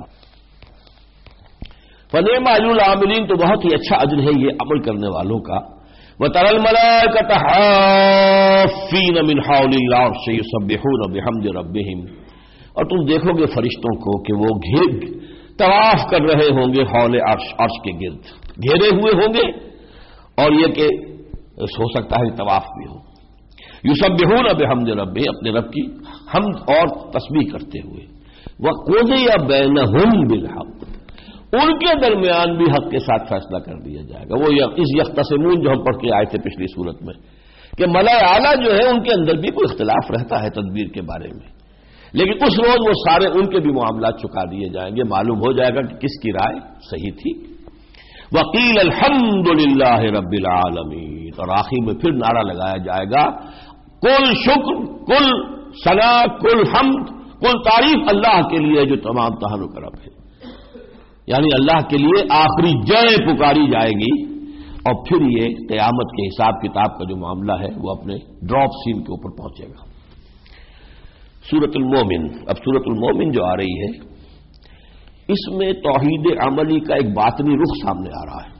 فنعم اجر العاملین، تو بہت ہی اچھا اجر ہے یہ عمل کرنے والوں کا. وَتَرَى الْمَلَائِكَةَ حَافِّينَ مِنْ حَوْلِ الْعَرْشِ يُسَبِّحُونَ بِحَمْدِ رَبِّهِمْ، اور تم دیکھو گے فرشتوں کو کہ وہ طواف کر رہے ہوں گے حول عرش کے گرد، گھیرے ہوئے ہوں گے. اور یہ کہ ہو سکتا ہے طواف بھی ہو. یسبحون بحمد ربہم، اپنے رب کی حمد اور تسبیح کرتے ہوئے. وَقُضِیَ بَیْنَہُم بِالْحَقِّ، ان کے درمیان بھی حق کے ساتھ فیصلہ کر دیا جائے گا. وہ اس یختصمون جو ہم پڑھ کے آئے تھے پچھلی صورت میں کہ ملائے اعلیٰ جو ہے ان کے اندر بھی کوئی اختلاف رہتا ہے تدبیر کے بارے میں، لیکن اس روز وہ سارے ان کے بھی معاملات چکا دیے جائیں گے. معلوم ہو جائے گا کہ کس کی رائے صحیح تھی. وقیل الحمد للہ رب العالمین، اور آخر میں پھر نعرہ لگایا جائے گا کل شکر، کل ثنا، کل حمد، کل تعریف اللہ کے لیے جو تمام تہان و کرم ہے. یعنی اللہ کے لیے آخری جے پکاری جائے گی، اور پھر یہ قیامت کے حساب کتاب کا جو معاملہ ہے وہ اپنے ڈراپ سین کے اوپر پہنچے گا. سورۃ المومن. اب سورۃ المومن جو آ رہی ہے اس میں توحید عملی کا ایک باطنی رخ سامنے آ رہا ہے.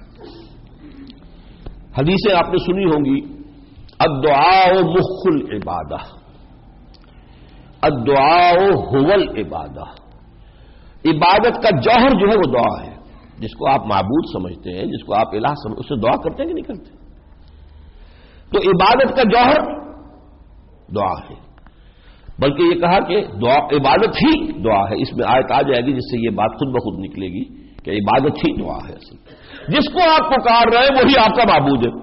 حدیثیں آپ نے سنی ہوں گی، الدعاء مخ العبادہ، الدعاء هو العبادہ. عبادت کا جوہر جو ہے وہ دعا ہے. جس کو آپ معبود سمجھتے ہیں، جس کو آپ الہ سمجھتے ہیں، اس سے دعا کرتے ہیں کہ نہیں کرتے؟ تو عبادت کا جوہر دعا ہے. بلکہ یہ کہا کہ دعا عبادت ہی دعا ہے. اس میں آیت آ جائے گی جس سے یہ بات خود بخود نکلے گی کہ عبادت ہی دعا ہے. اصل جس کو آپ پکار رہے ہیں وہی آپ کا معبود ہے.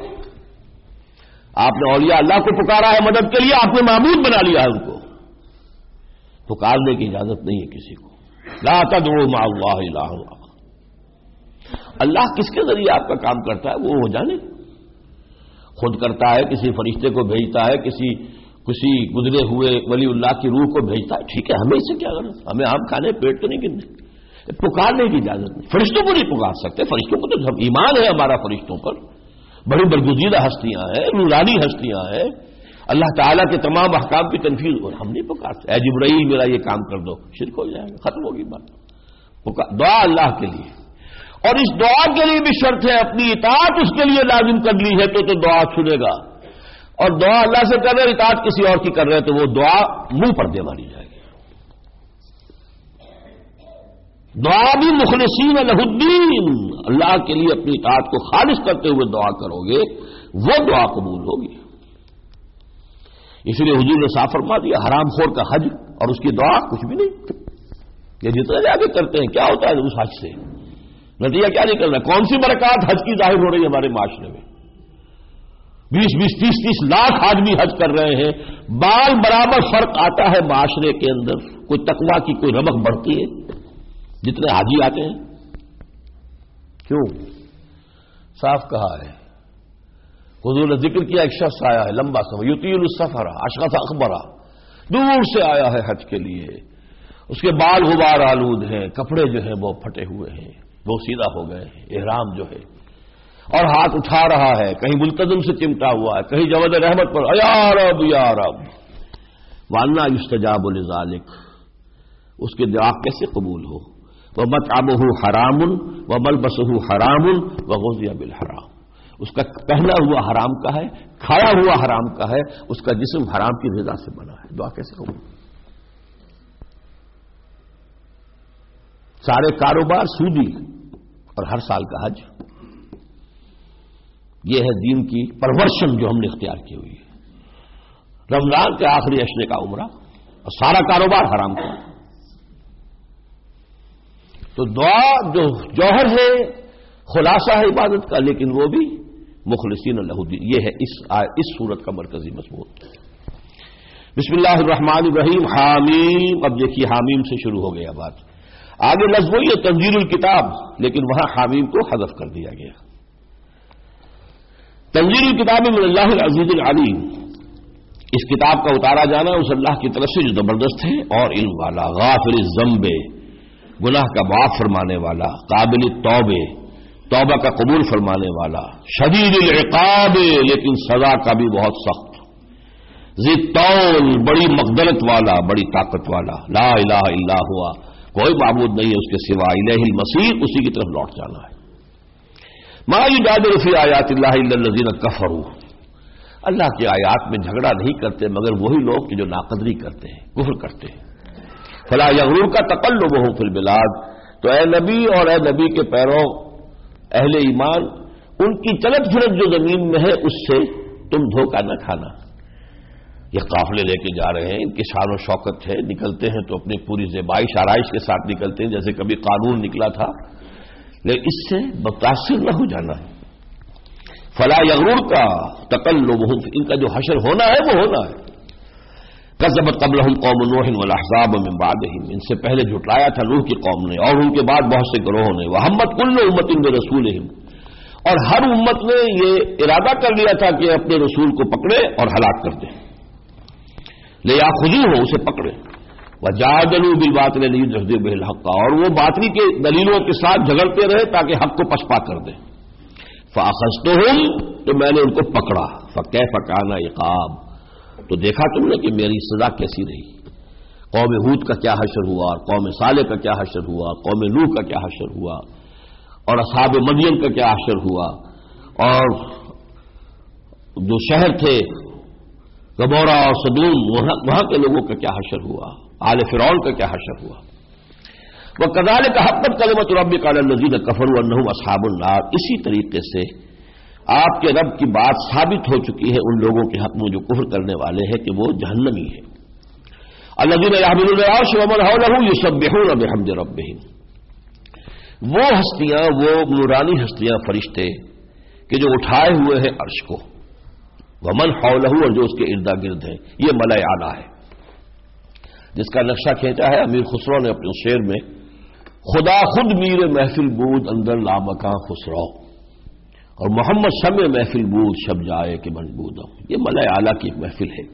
آپ نے اولیاء اللہ کو پکارا ہے مدد کے لیے، آپ نے معبود بنا لیا ہے ان کو. پکارنے کی اجازت نہیں ہے کسی کو. لا تدعوا مع اللہ الہ اخر. اللہ کس کے ذریعے آپ کا کام کرتا ہے وہ جانے. خود کرتا ہے، کسی فرشتے کو بھیجتا ہے، کسی گزرے ہوئے ولی اللہ کی روح کو بھیجتا ہے. ٹھیک ہے، ہمیں اس سے کیا غرض؟ ہمیں آم کھانے پیٹ تو نہیں گرنے. پکارنے کی اجازت نہیں. فرشتوں کو نہیں پکار سکتے. فرشتوں کو تو ایمان ہے ہمارا فرشتوں پر، بڑی برگزیدہ ہستیاں ہیں، نورانی ہستیاں ہیں. اللہ تعالیٰ کے تمام احکام کی تنفیذ، اور ہم نہیں پکارتے اے جبرائیل میرا یہ کام کر دو. شرک ہو جائے گا، ختم ہوگی بات. دعا اللہ کے لیے، اور اس دعا کے لیے بھی شرط ہے اپنی اطاعت اس کے لیے لازم کر لی ہے تو دعا سنے گا. اور دعا اللہ سے کر رہے، اطاعت کسی اور کی کر رہے تو وہ دعا منہ پر دے مانی جائے گی. دعا بھی مخلصین لہ الدین، اللہ کے لیے اپنی اطاعت کو خالص کرتے ہوئے دعا کرو گے وہ دعا قبول ہوگی. اسی لیے حضور نے صاف فرما دیا حرام خور کا حج اور اس کی دعا کچھ بھی نہیں. یہ جتنا زیادہ کرتے ہیں کیا ہوتا ہے اس حج سے؟ نتیجہ کیا نکل رہا ہے؟ کون سی برکات حج کی ظاہر ہو رہی ہے ہمارے معاشرے میں؟ 20-20, 30-30 لاکھ آدمی حج کر رہے ہیں. بال برابر فرق آتا ہے معاشرے کے اندر. کوئی تقویٰ کی کوئی رمق بڑھتی ہے جتنے حاجی آتے ہیں؟ کیوں؟ صاف کہا ہے حضور نے ذکر کیا. ایک شخص آیا ہے لمبا سفر، یطیل السفر، اشخص اخبرا، دور سے آیا ہے حج کے لیے. اس کے بال غبار آلود ہیں، کپڑے جو ہیں وہ پھٹے ہوئے ہیں، وہ سیدھا ہو گئے ہیں، احرام جو ہے، اور ہاتھ اٹھا رہا ہے، کہیں ملتزم سے چمٹا ہوا ہے، کہیں جواد رحمت پر یا رب یا رب. وانا یستجاب لذالک، اس کے دعا کیسے قبول ہو؟ ومطعمہ حرام وملبسہ حرام وغذی بالحرام. اس کا پہنا ہوا حرام کا ہے، کھایا ہوا حرام کا ہے، اس کا جسم حرام کی غذا سے بنا ہے. دعا کیسے قبول؟ سارے کاروبار سودی، اور ہر سال کا حج. یہ ہے دین کی پرورشن جو ہم نے اختیار کی ہوئی ہے. رمضان کے آخری عشرے کا عمرہ اور سارا کاروبار حرام کا. تو دعا جو جوہر ہے، خلاصہ ہے عبادت کا، لیکن وہ بھی مخلصین لہ الدین. یہ ہے اس سورت کا مرکزی مضمون. بسم اللہ الرحمن الرحیم. حامیم. اب دیکھیے حامیم سے شروع ہو گیا بات. آگے لفظ وہی ہے تنزیل الکتاب، لیکن وہاں حامیم کو حذف کر دیا گیا. تنزیل الکتاب من اللہ العزیز العلیم. اس کتاب کا اتارا جانا اس اللہ کی طرف سے جو زبردست ہے اور علم والا. غافر الذنب، گناہ کا معاف فرمانے والا. قابل التوبہ، توبہ کا قبول فرمانے والا. شدید العقاب، لیکن سزا کا بھی بہت سخت. ذی الطول، بڑی مقدرت والا، بڑی طاقت والا. لا الہ الا ہوا، کوئی معبود نہیں ہے اس کے سوا. الیہ المصیر، اسی کی طرف لوٹ جانا ہے. ما یجادل فی آیات اللہ الا الذین کفروا. اللہ کی آیات میں جھگڑا نہیں کرتے مگر وہی لوگ کہ جو ناقدری کرتے ہیں، کفر کرتے ہیں. فلا یغررک تقلبهم فی البلاد. تو اے نبی اور اے نبی کے پیرو اہل ایمان، ان کی چلت پھرت جو زمین میں ہے اس سے تم دھوکہ نہ کھانا. یہ قافلے لے کے جا رہے ہیں، ان کی شان و شوکت ہے، نکلتے ہیں تو اپنی پوری زیبائش آرائش کے ساتھ نکلتے ہیں جیسے کبھی قانون نکلا تھا، لیکن اس سے متاثر نہ ہو جانا ہے. فلا یغررک تقلبهم، ان کا جو حشر ہونا ہے وہ ہونا ہے. کذبت قبلہم قوم نوح والاحزاب من بعدہم. ان سے پہلے جھٹلایا تھا نوح کی قوم نے اور ان کے بعد بہت سے گروہوں نے. وہمت کل امت برسولہم، اور ہر امت نے یہ ارادہ کر لیا تھا کہ اپنے رسول کو پکڑے اور ہلاک کر دیں. لیاخذوہ، اسے پکڑے. وجادلوا بالباطل لیدحضوا به الحق، اور وہ باطلی کے دلیلوں کے ساتھ جھگڑتے رہے تاکہ حق کو پسپا کر دیں. فاخذتہم، تو میں نے ان کو پکڑا. فکیف کان عقاب، تو دیکھا تم نے کہ میری سزا کیسی رہی. قوم ہود کا کیا حشر ہوا، اور قوم صالح کا کیا حشر ہوا، قوم نوح کا کیا حشر ہوا، اور اصحاب مدین کا کیا حشر ہوا، اور جو شہر تھے گمورہ اور سدوم وہاں کے لوگوں کا کیا حشر ہوا، آل فرعون کا کیا حشر ہوا. وَكَذَلِكَ حَقَّتْ كَلِمَةُ رَبِّكَ عَلَى الَّذِينَ كَفَرُوا أَنَّهُمْ أَصْحَابُ النَّارِ. اسی طریقے سے آپ کے رب کی بات ثابت ہو چکی ہے ان لوگوں کے حق میں جو کفر کرنے والے ہیں کہ وہ جہنمی ہیں. الَّذِينَ يَحْمِلُونَ الْعَرْشَ وَمَنْ حَوْلَهُ يُسَبِّحُونَ بِحَمْدِ رَبِّهِمْ. وہ ہستیاں، وہ نورانی ہستیاں، فرشتے کہ جو اٹھائے ہوئے ہیں عرش کو. ومن حولہ، اور جو اس کے ارد گرد ہیں. یہ ملائے اعلیٰ ہے جس کا نقشہ کھینچا ہے امیر خسرو نے اپنے شعر میں. خدا خود میر محفل بود اندر لامکاں خسرو، اور محمد شمع محفل بود شب جائے کہ من بودم. یہ ملائے اعلیٰ کی ایک محفل ہے.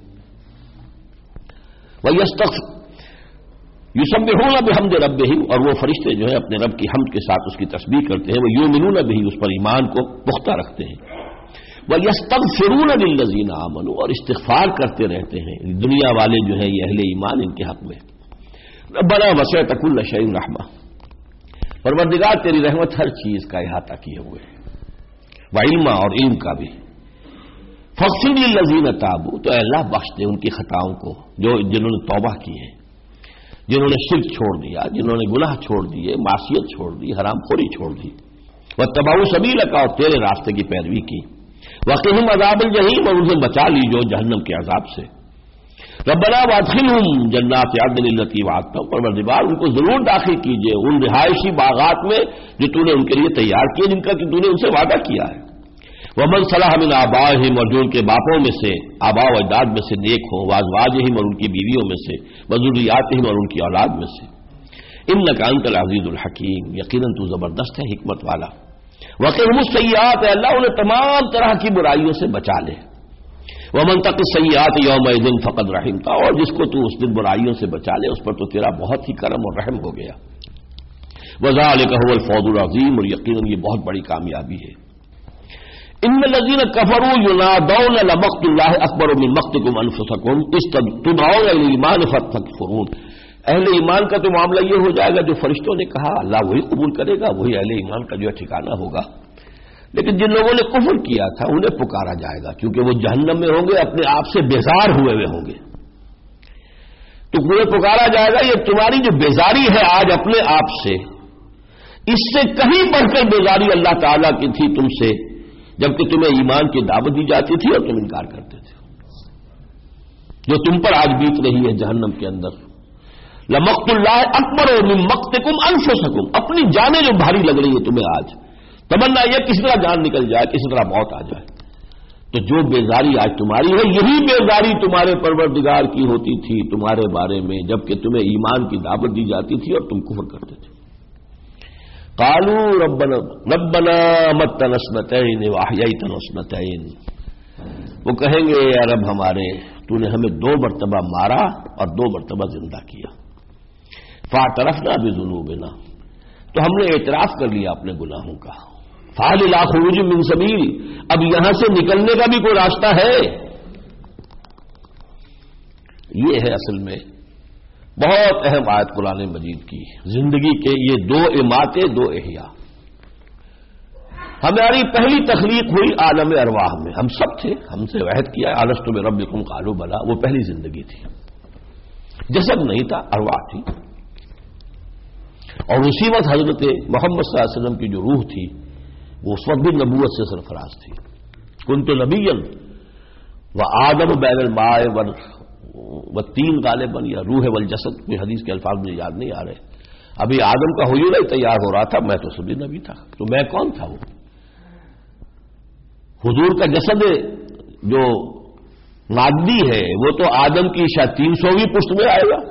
یسبحون بحمد ربہم، اور وہ فرشتے جو ہیں اپنے رب کی حمد کے ساتھ اس کی تسبیح کرتے ہیں. وہ یؤمنون بہ، اس پر ایمان کو پختہ رکھتے ہیں. وَيَسْتَغْفِرُونَ لِلَّذِينَ آمَنُوا، اور استغفار کرتے رہتے ہیں دنیا والے جو ہیں یہ اہل ایمان ان کے حق میں. ربنا وسعت كل شيء رحمہ، پروردگار تیری رحمت ہر چیز کا احاطہ کیے ہوئے ہے. وعلما، اور علم کا بھی. فاغفر للذین تابوا، تو اے اللہ بخش دے ان کی خطاؤں کو جنہوں نے توبہ کی ہے، جنہوں نے شرک چھوڑ دیا، جنہوں نے گناہ چھوڑ دیے، معصیت چھوڑ دی، حرام خوری چھوڑ دی. واتبعوا سبیلک، اور تیرے راستے کی پیروی کی. وقہم عذاب الجحیم، اور انہیں بچا لیجو جہنم کے عذاب سے. ربنا وادخلہم جنات عدن التی وعدتہم، پروردگار ان کو ضرور داخل کیجئے ان رہائشی باغات میں جو تو نے ان کے لیے تیار کیے، جن کا کہ تو نے ان سے وعدہ کیا ہے. ومن صلح من آبائہم، اور جو ان کے باپوں میں سے، آباء و اجداد میں سے نیک ہو. وازواجہم، اور ان کی بیویوں میں سے. وذریاتہم، اور ان کی اولاد میں سے. انک انت العزیز الحکیم، یقیناً تو زبردست ہے، حکمت والا. وقہم السیئات، اللہ انہیں تمام طرح کی برائیوں سے بچا لے. ومن تق السیئات یومئذ فقد رحمتہ، اور جس کو تو اس دن برائیوں سے بچا لے اس پر تو تیرا بہت ہی کرم اور رحم ہو گیا. وذالک هو الفوز العظیم، اور یقیناً یہ بہت بڑی کامیابی ہے. ان الذین کفروا ینادون لمقت اللہ اکبر من مقتکم انفسکم اذ تدعون الی الایمان فتکفرون. اہل ایمان کا تو معاملہ یہ ہو جائے گا جو فرشتوں نے کہا اللہ وہی قبول کرے گا، وہی اہل ایمان کا جو ہے ٹھکانہ ہوگا. لیکن جن لوگوں نے کفر کیا تھا انہیں پکارا جائے گا کیونکہ وہ جہنم میں ہوں گے، اپنے آپ سے بیزار ہوئے ہوں گے. تو انہیں پکارا جائے گا یہ تمہاری جو بیزاری ہے آج اپنے آپ سے، اس سے کہیں بڑھ کر بیزاری اللہ تعالیٰ کی تھی تم سے، جبکہ تمہیں ایمان کی دعوت دی جاتی تھی اور تم انکار کرتے تھے، جو تم پر آج بیت رہی ہے جہنم کے اندر۔ لمقت اللہ اکبر من مقتکم انفسکم، اپنی جانیں جو بھاری لگ رہی ہے تمہیں آج، تمنا یہ کس طرح جان نکل جائے، کس طرح موت آ جائے۔ تو جو بیزاری آج تمہاری ہے، یہی بیزاری تمہارے پروردگار کی ہوتی تھی تمہارے بارے میں، جبکہ تمہیں ایمان کی دعوت دی جاتی تھی اور تم کفر کرتے تھے۔ قالوا ربنا متنا اثنتین واحییتنا اثنتین، وہ کہیں گے اے رب ہمارے، تو نے ہمیں 2 مرتبہ مارا اور 2 مرتبہ زندہ کیا۔ فاعترفنا بذنوبنا، تو ہم نے اعتراف کر لیا اپنے گناہوں کا۔ فہل الی خروج من سبیل، اب یہاں سے نکلنے کا بھی کوئی راستہ ہے؟ یہ ہے اصل میں بہت اہم آیت قرآن مجید کی، زندگی کے یہ 2 اماتے 2 احیاء۔ ہماری پہلی تخلیق ہوئی عالم ارواح میں، ہم سب تھے، ہم سے عہد کیا الست بربکم قالوا بلی، وہ پہلی زندگی تھی، جسد نہیں تھا، ارواح تھی۔ اور اسی وقت حضرت محمد صلی اللہ علیہ وسلم کی جو روح تھی وہ اس وقت بھی نبوت سے سرفراز تھی۔ کنت نبیا وآدم بین الماء والطین غالباً، یا روح والجسد، کوئی حدیث کے الفاظ مجھے یاد نہیں آ رہے۔ ابھی آدم کا حیولہ ہی تیار ہو رہا تھا، میں تو سبھی نبی تھا، تو میں کون تھا؟ وہ حضور کا جسد جو مادی ہے وہ تو آدم کی شاید 300ویں پشت میں آئے گا،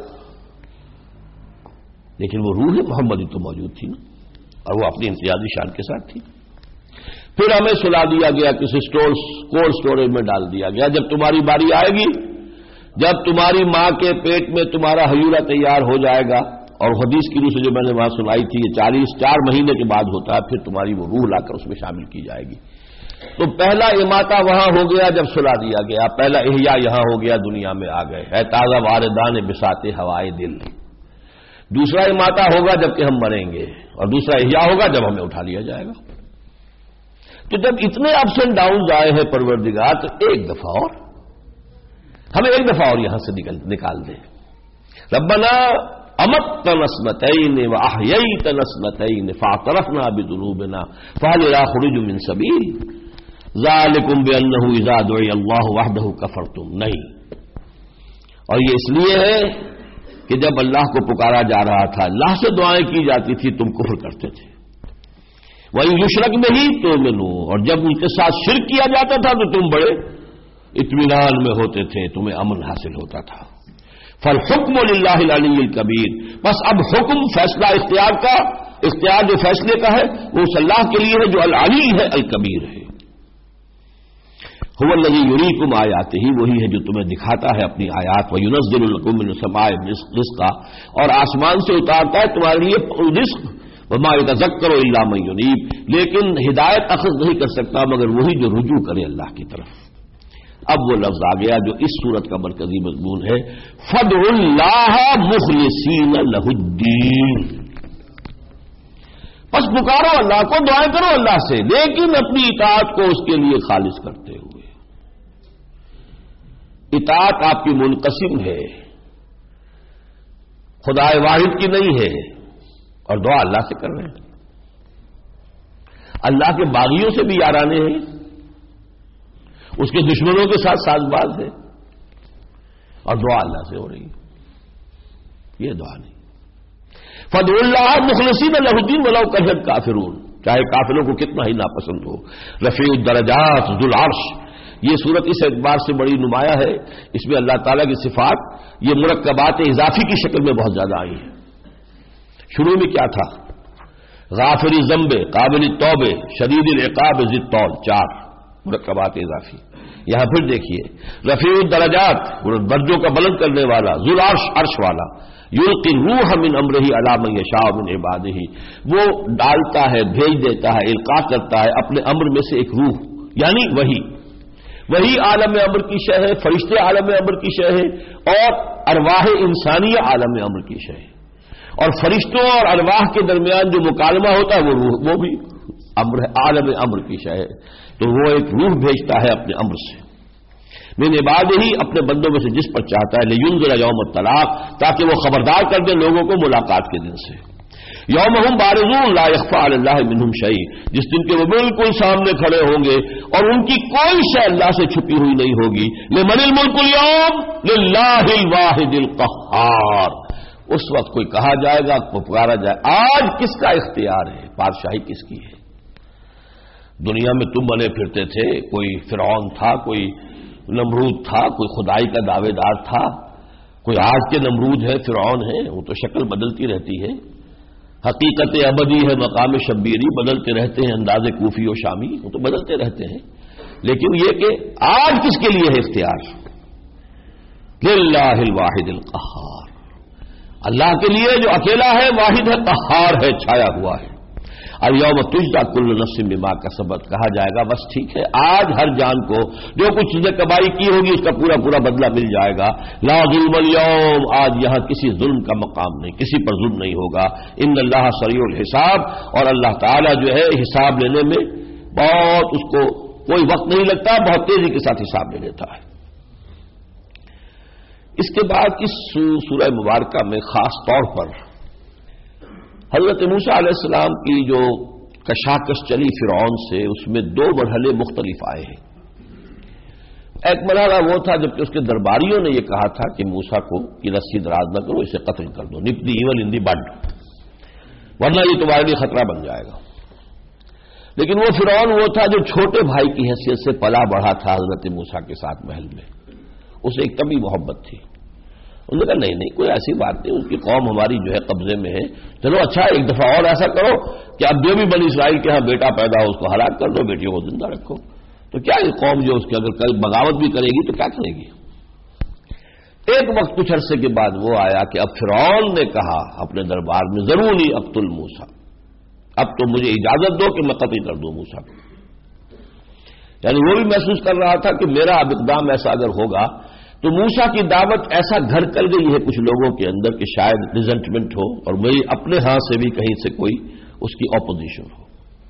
لیکن وہ روح محمدی تو موجود تھی نا، اور وہ اپنی امتیازی شان کے ساتھ تھی۔ پھر ہمیں سلا دیا گیا، کسی کولڈ اسٹوریج میں ڈال دیا گیا، جب تمہاری باری آئے گی، جب تمہاری ماں کے پیٹ میں تمہارا حیولہ تیار ہو جائے گا، اور حدیث کی روح سے جو میں نے وہاں سنائی تھی، یہ 4 مہینے کے بعد ہوتا ہے، پھر تمہاری وہ روح لا کر اس میں شامل کی جائے گی۔ تو پہلا اماتہ وہاں ہو گیا جب سلا دیا گیا، پہلا احیاء یہاں ہو گیا، دنیا میں آ گئے، ہے تازہ واردان بساط ہوائے دل۔ دوسرا اماتہ ہوگا جب کہ ہم مریں گے، اور دوسرا احیاء ہوگا جب ہمیں اٹھا لیا جائے گا۔ تو جب اتنے اپس اینڈ ڈاؤنز آئے ہیں پروردگار، تو ایک دفعہ اور ہمیں ایک دفعہ اور یہاں سے نکال دے۔ ربنا امتنا اثنتین واحییتنا اثنتین فاعترفنا بذنوبنا فهل الی خروج من سبیل ذالکم بانہ اذا دعی اللہ وحدہ کفرتم، نہیں۔ اور یہ اس لیے ہے کہ جب اللہ کو پکارا جا رہا تھا، اللہ سے دعائیں کی جاتی تھی، تم کفر کرتے تھے۔ وَإِن يُشْرَكْ بِهِ تُؤْمِنُوا، اور جب ان کے ساتھ شرک کیا جاتا تھا تو تم بڑے اطمینان میں ہوتے تھے، تمہیں امن حاصل ہوتا تھا۔ فالحکم للہ العلی الکبیر، بس اب حکم، فیصلہ اختیار جو فیصلے کا ہے وہ اس اللہ کے لیے ہے جو العلی ہے، الکبیر ہے۔ هو الذی یریکم آیاتہ، وہی ہے جو تمہیں دکھاتا ہے اپنی آیات، وینزل لکم من السماء رزقا، اور آسمان سے اتارتا ہے تمہارے لیے رزق، وما یتذکر الا من ینیب، لیکن ہدایت اخذ نہیں کر سکتا مگر وہی جو رجوع کرے اللہ کی طرف۔ اب وہ لفظ آ گیا جو اس سورت کا مرکزی مضمون ہے، فادعوا اللہ مخلصین لہ الدین، بس پکارو اللہ کو، دعائیں کرو اللہ سے، لیکن اپنی اطاعت کو اس کے لیے خالص کرتے ہوئے۔ اطاعت آپ کی منقسم ہے، خدا واحد کی نہیں ہے، اور دعا اللہ سے کر رہے ہیں، اللہ کے باغیوں سے بھی یارانے ہیں، اس کے دشمنوں کے ساتھ ساز باز ہے، اور دعا اللہ سے ہو رہی ہے، یہ دعا نہیں۔ فادعوا اللہ مخلصین لہ الدین ولو کرہ الکافرون، چاہے کافروں کو کتنا ہی ناپسند ہو۔ رفیع الدرجات ذو العرش، یہ صورت اس اعتبار سے بڑی نمایاں ہے، اس میں اللہ تعالیٰ کی صفات یہ مرکبات اضافی کی شکل میں بہت زیادہ آئی ہیں۔ شروع میں کیا تھا؟ غافر الذنب، قابل التوب، شدید العقاب، ذی الطول، 4 مرکبات اضافی۔ یہاں پھر دیکھیے رفیع الدرجات، درجوں کا بلند کرنے والا، ذو العرش، عرش والا، یلقی الروح من امرہ علی من یشاء من عبادہ، وہ ڈالتا ہے، بھیج دیتا ہے، القاء کرتا ہے اپنے امر میں سے ایک روح، یعنی وہی عالم امر کی شے ہے، فرشتے عالم امر کی شے ہے، اور ارواح انسانیہ عالم امر کی شے ہے، اور فرشتوں اور ارواح کے درمیان جو مکالمہ ہوتا ہے وہ بھی امر ہے، عالم امر کی شے ہے۔ تو وہ ایک روح بھیجتا ہے اپنے امر سے، من عبادہ ہی، اپنے بندوں میں سے جس پر چاہتا ہے، لینذر یوم الطلاق، تاکہ وہ خبردار کر دے لوگوں کو ملاقات کے دن سے۔ یومہم بارزون لا یخفی علی اللہ منہم شیء، جس دن کے وہ بالکل سامنے کھڑے ہوں گے اور ان کی کوئی شے اللہ سے چھپی ہوئی نہیں ہوگی. لمن الملک اليوم للہ الواحد القہار. اس وقت کوئی کہا جائے گا، پکارا جائے، آج کس کا اختیار ہے، بادشاہی کس کی ہے؟ دنیا میں تم بنے پھرتے تھے، کوئی فرعون تھا، کوئی نمرود تھا، کوئی خدائی کا دعوے دار تھا، کوئی آج کے نمرود ہے، فرعون ہے، وہ تو شکل بدلتی رہتی ہے. حقیقت ابدی ہے مقام شبیری، بدلتے رہتے ہیں انداز کوفی و شامی، وہ تو بدلتے رہتے ہیں. لیکن یہ کہ آج کس کے لیے ہے اختیار؟ للہ الواحد القہار، اللہ کے لیے جو اکیلا ہے، واحد ہے، قہار ہے، چھایا ہوا ہے. الیوم تجزی کل نفس بما کسبت، کہا جائے گا بس ٹھیک ہے، آج ہر جان کو جو کچھ چیزیں کمائی کی ہوگی اس کا پورا پورا بدلہ مل جائے گا. لا ظلم اليوم، آج یہاں کسی ظلم کا مقام نہیں، کسی پر ظلم نہیں ہوگا. ان اللہ سریع الحساب، اور اللہ تعالیٰ جو ہے حساب لینے میں بہت، اس کو کوئی وقت نہیں لگتا، بہت تیزی کے ساتھ حساب لے لیتا ہے. اس کے بعد اس سورہ مبارکہ میں خاص طور پر حضرت موسیٰ علیہ السلام کی جو کشاکش چلی فرعون سے، اس میں دو مرحلے مختلف آئے ہیں. ایک مرحلہ وہ تھا جبکہ اس کے درباریوں نے یہ کہا تھا کہ موسیٰ کو کی رسی دراز نہ کرو، اسے قتل کر دو، نپ دی ایول ان دی بڈ، ورنہ یہ تمہارے لیے خطرہ بن جائے گا. لیکن وہ فرعون وہ تھا جو چھوٹے بھائی کی حیثیت سے پلا بڑھا تھا حضرت موسیٰ کے ساتھ محل میں، اسے ایک کبھی محبت تھی. انہوں نے کہا نہیں کوئی ایسی بات نہیں، اس کی قوم ہماری جو ہے قبضے میں ہے، چلو اچھا ایک دفعہ اور ایسا کرو کہ اب جو بھی بنی اسرائیل کے ہاں بیٹا پیدا ہو اس کو ہلاک کر دو، بیٹیوں کو زندہ رکھو. تو کیا یہ قوم جو اس کی اگر کل بغاوت بھی کرے گی تو کیا کرے گی؟ ایک وقت کچھ عرصے کے بعد وہ آیا کہ اب فرعون نے کہا اپنے دربار میں ضروری اقتل موسیٰ، اب تو مجھے اجازت دو کہ میں قتل کر دوں موسیٰ کو. یعنی وہ بھی محسوس کر رہا تھا کہ میرا اب اقدام ایسا اگر ہوگا تو موسیٰ کی دعوت ایسا گھر کر گئی ہے کچھ لوگوں کے اندر کہ شاید ریزنٹمنٹ ہو اور میری اپنے ہاں سے بھی کہیں سے کوئی اس کی اپوزیشن ہو.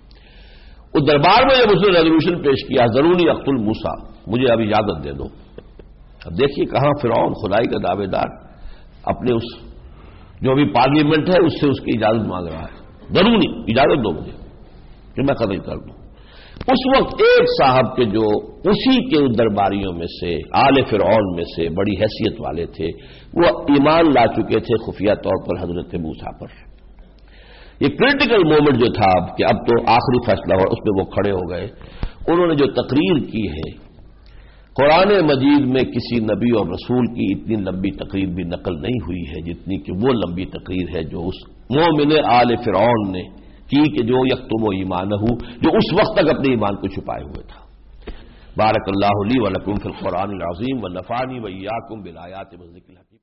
اس دربار میں جب اس نے ریزولوشن پیش کیا ضروری اقتل موسیٰ، مجھے اب اجازت دے دو. اب دیکھیے کہاں فرعون خدائی کا دعوے دار اپنے اس جو بھی پارلیمنٹ ہے اس سے اس کی اجازت مانگ رہا ہے، ضروری اجازت دو مجھے کہ میں قتل کر دوں. اس وقت ایک صاحب کے جو اسی کے درباریوں میں سے آل فرعون میں سے بڑی حیثیت والے تھے، وہ ایمان لا چکے تھے خفیہ طور پر حضرت موسیٰ پر. یہ کریٹیکل مومنٹ جو تھا اب کہ اب تو آخری فیصلہ ہوا، اس میں وہ کھڑے ہو گئے. انہوں نے جو تقریر کی ہے، قرآن مجید میں کسی نبی اور رسول کی اتنی لمبی تقریر بھی نقل نہیں ہوئی ہے جتنی کہ وہ لمبی تقریر ہے جو اس مومن آل فرعون نے کی کہ جو یکتم ایمانہ، جو اس وقت تک اپنے ایمان کو چھپائے ہوئے تھا. بارک اللہ لی و لکم فی القرآن العظیم و نفعنی و ایاکم بالآیات والذکر الحکیم.